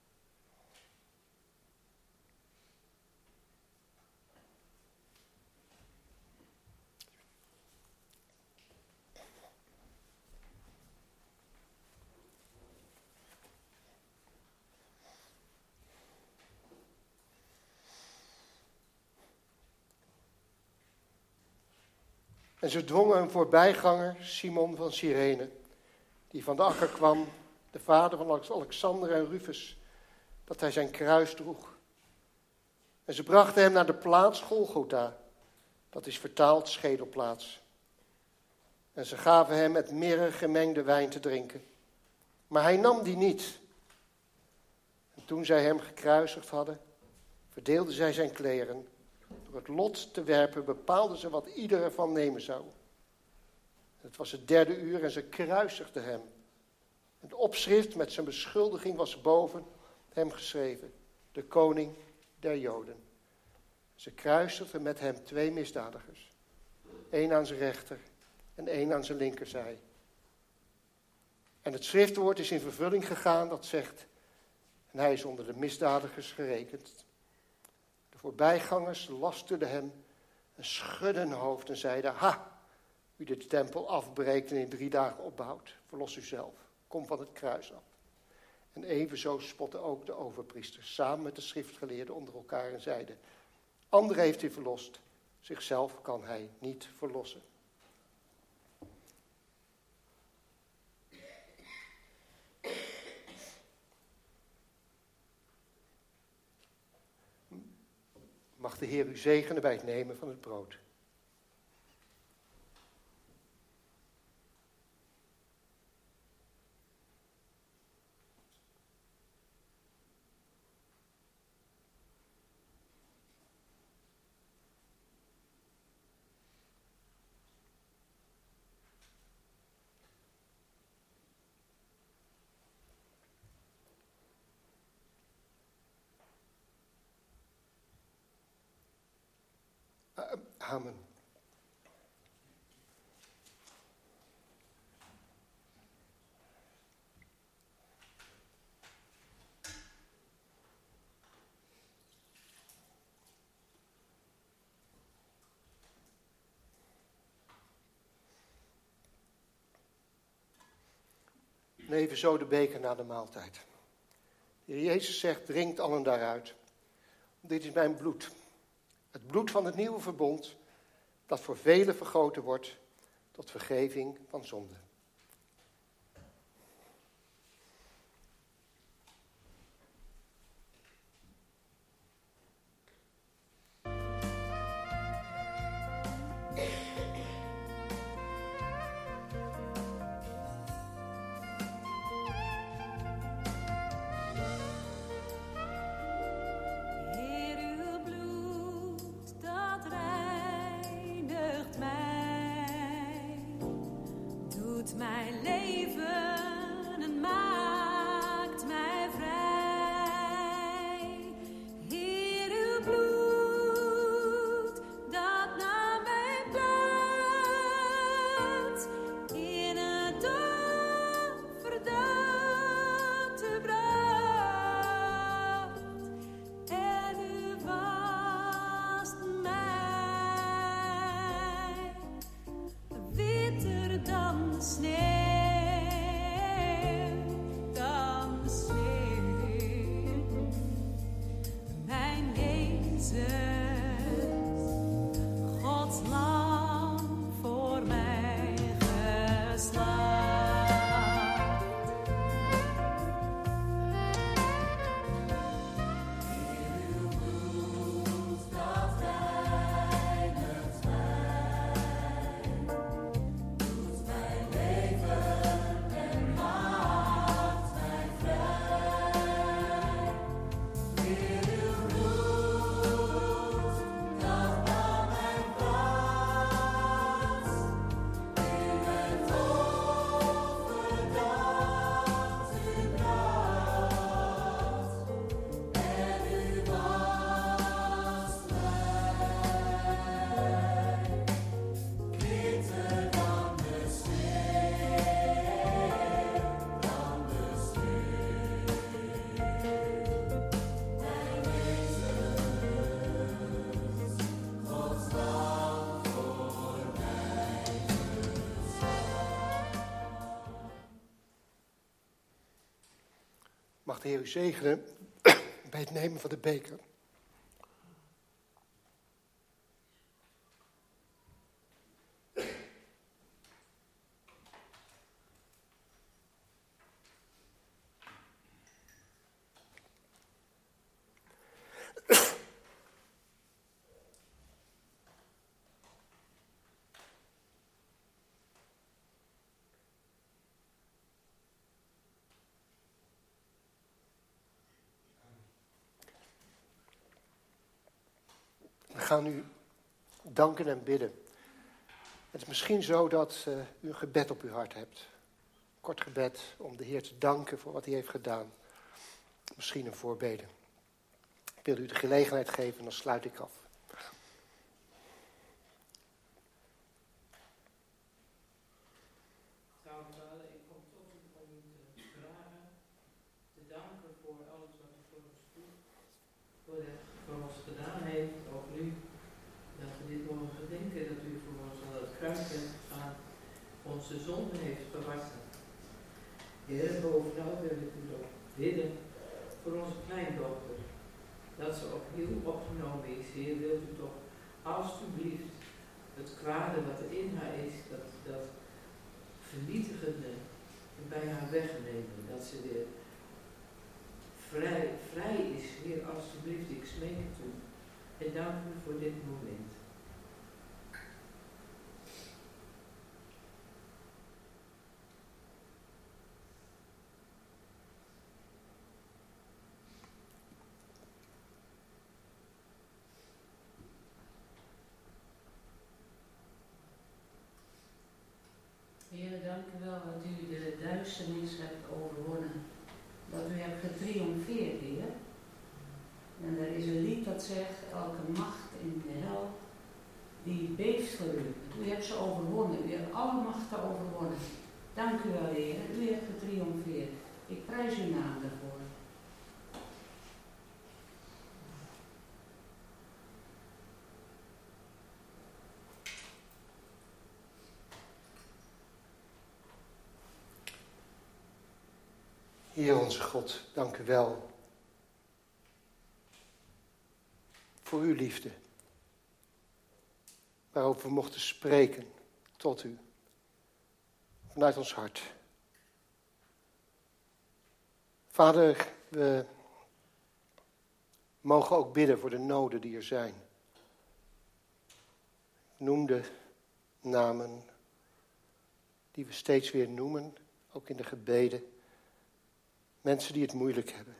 En ze dwongen een voorbijganger, Simon van Cyrene, die van de akker kwam, de vader van Alexander en Rufus, dat hij zijn kruis droeg. En ze brachten hem naar de plaats Golgotha, dat is vertaald schedelplaats. En ze gaven hem met mirre gemengde wijn te drinken. Maar hij nam die niet. En toen zij hem gekruisigd hadden, verdeelden zij zijn kleren. Door het lot te werpen bepaalden ze wat ieder ervan nemen zou. Het was het 3e uur en ze kruisigden hem. Het opschrift met zijn beschuldiging was boven hem geschreven. De koning der Joden. Ze kruisigden met hem 2 misdadigers. 1 aan zijn rechter en 1 aan zijn linkerzij. En het schriftwoord is in vervulling gegaan dat zegt, en hij is onder de misdadigers gerekend. De voorbijgangers lasterden hem en schudden hun hoofd en zeiden, ha, wie de tempel afbreekt en in 3 dagen opbouwt, verlos u zelf, kom van het kruis af. En evenzo spotten ook de overpriesters, samen met de schriftgeleerden onder elkaar en zeiden, anderen heeft hij verlost, zichzelf kan hij niet verlossen. Mag de Heer u zegenen bij het nemen van het brood. Amen. En evenzo de beker na de maaltijd. De Heer Jezus zegt, drinkt allen daaruit. Dit is mijn bloed. Het bloed van het nieuwe verbond, dat voor velen vergoten wordt tot vergeving van zonde. Mijn leven en maakt mij vrij. Heer, uw bloed dat nam mijn plaats in het offer dat u bracht. En u wast mij witter dan sneeuw. Mag de Heer u zegenen bij het nemen van de beker. We gaan u danken en bidden. Het is misschien zo dat u een gebed op uw hart hebt. Een kort gebed om de Heer te danken voor wat hij heeft gedaan. Misschien een voorbede. Ik wil u de gelegenheid geven en dan sluit ik af. Vader, ik kom tot u om u te vragen, te danken voor alles wat u voor ons doet, voor ons gedaan heeft, over u. Dat we dit mogen gedenken, dat u voor ons aan het kruis bent gegaan, onze zonde heeft gewassen. Heer, bovenal wil ik u ook bidden voor onze kleindochter, dat ze opnieuw opgenomen is. Heer, wilt u toch alstublieft het kwade wat er in haar is, dat vernietigende bij haar wegnemen, dat ze weer vrij is. Heer, alstublieft, ik smeek het u en dank u voor dit moment. Heer, dank u wel dat u de duisternis hebt overwonnen. Dat u hebt getriomfeerd, Heer. En er is een lied dat zegt, elke macht in de hel, die beeft voor u. U hebt ze overwonnen, u hebt alle machten overwonnen. Dank u wel, Heer, u hebt getriomfeerd. Ik prijs uw naam daarvoor. Heer onze God, dank u wel voor uw liefde, waarover we mochten spreken tot u, vanuit ons hart. Vader, we mogen ook bidden voor de noden die er zijn. Noem de namen die we steeds weer noemen, ook in de gebeden. Mensen die het moeilijk hebben.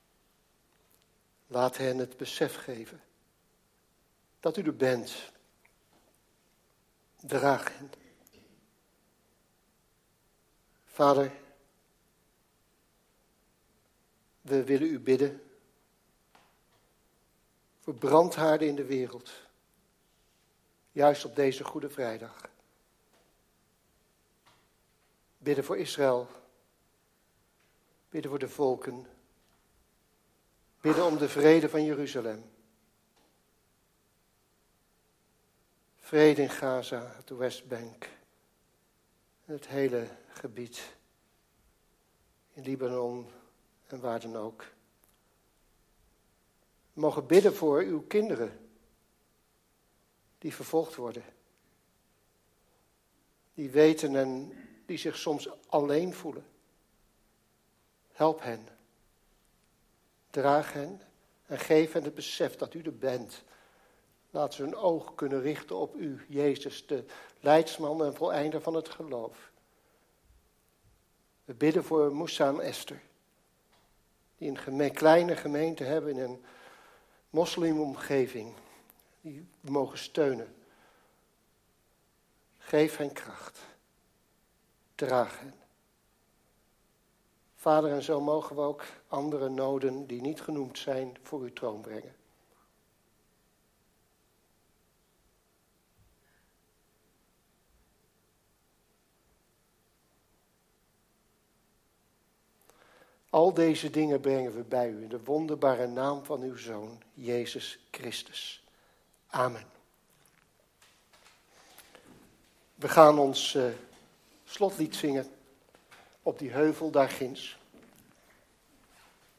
Laat hen het besef geven dat u er bent. Draag hen. Vader, we willen u bidden voor brandhaarden in de wereld. Juist op deze Goede Vrijdag. Bidden voor Israël. Bidden voor de volken. Bidden om de vrede van Jeruzalem. Vrede in Gaza, de Westbank. En het hele gebied. In Libanon en waar dan ook. We mogen bidden voor uw kinderen. Die vervolgd worden. Die weten en die zich soms alleen voelen. Help hen. Draag hen en geef hen het besef dat u er bent. Laat ze hun oog kunnen richten op u, Jezus, de leidsman en voleinder van het geloof. We bidden voor Moussa en Esther, die een kleine gemeente hebben in een moslimomgeving, die we mogen steunen. Geef hen kracht. Draag hen. Vader, en zo mogen we ook andere noden die niet genoemd zijn voor uw troon brengen. Al deze dingen brengen we bij u in de wonderbare naam van uw Zoon, Jezus Christus. Amen. We gaan ons slotlied zingen op die heuvel daar ginds.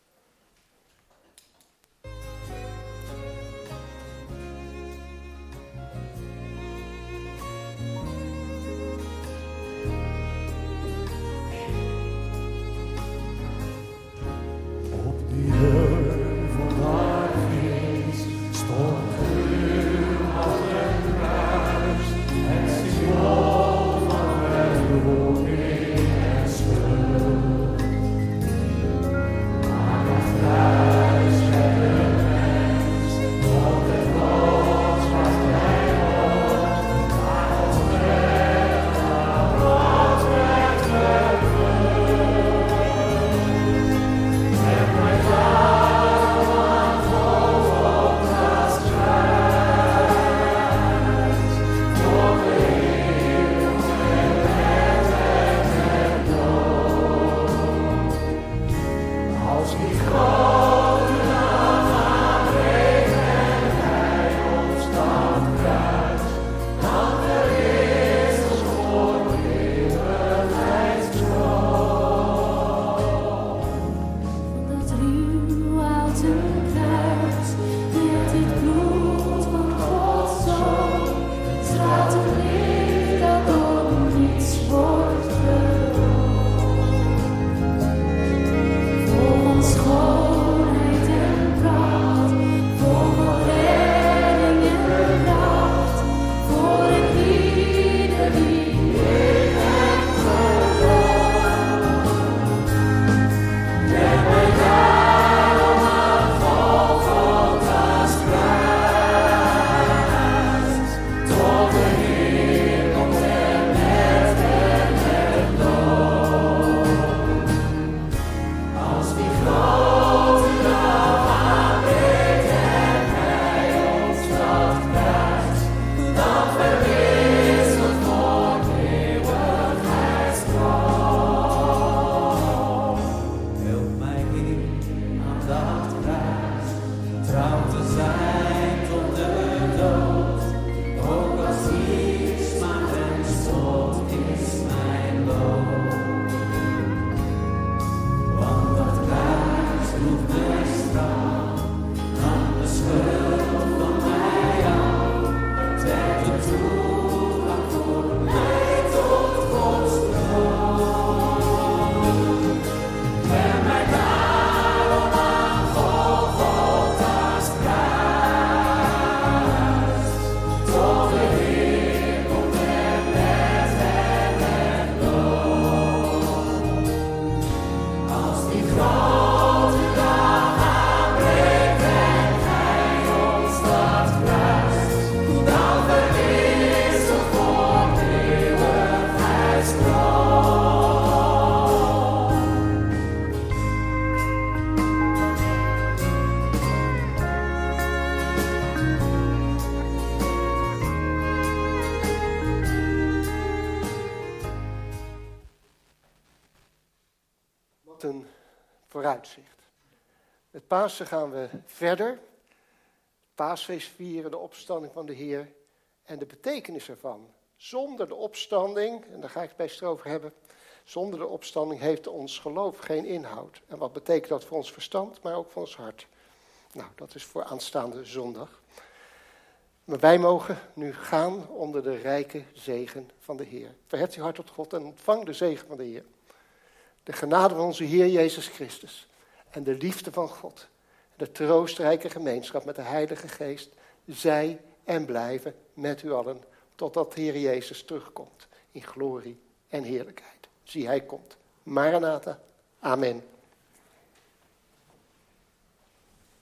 Een vooruitzicht. Met Pasen gaan we verder. Paasfeest vieren, de opstanding van de Heer en de betekenis ervan. Zonder de opstanding, en daar ga ik het best over hebben, zonder de opstanding heeft ons geloof geen inhoud. En wat betekent dat voor ons verstand, maar ook voor ons hart? Nou, dat is voor aanstaande zondag. Maar wij mogen nu gaan onder de rijke zegen van de Heer. Verheft uw hart tot God en ontvang de zegen van de Heer. De genade van onze Heer Jezus Christus en de liefde van God. De troostrijke gemeenschap met de Heilige Geest. Zij en blijven met u allen totdat de Heer Jezus terugkomt in glorie en heerlijkheid. Zie, hij komt. Maranatha. Amen.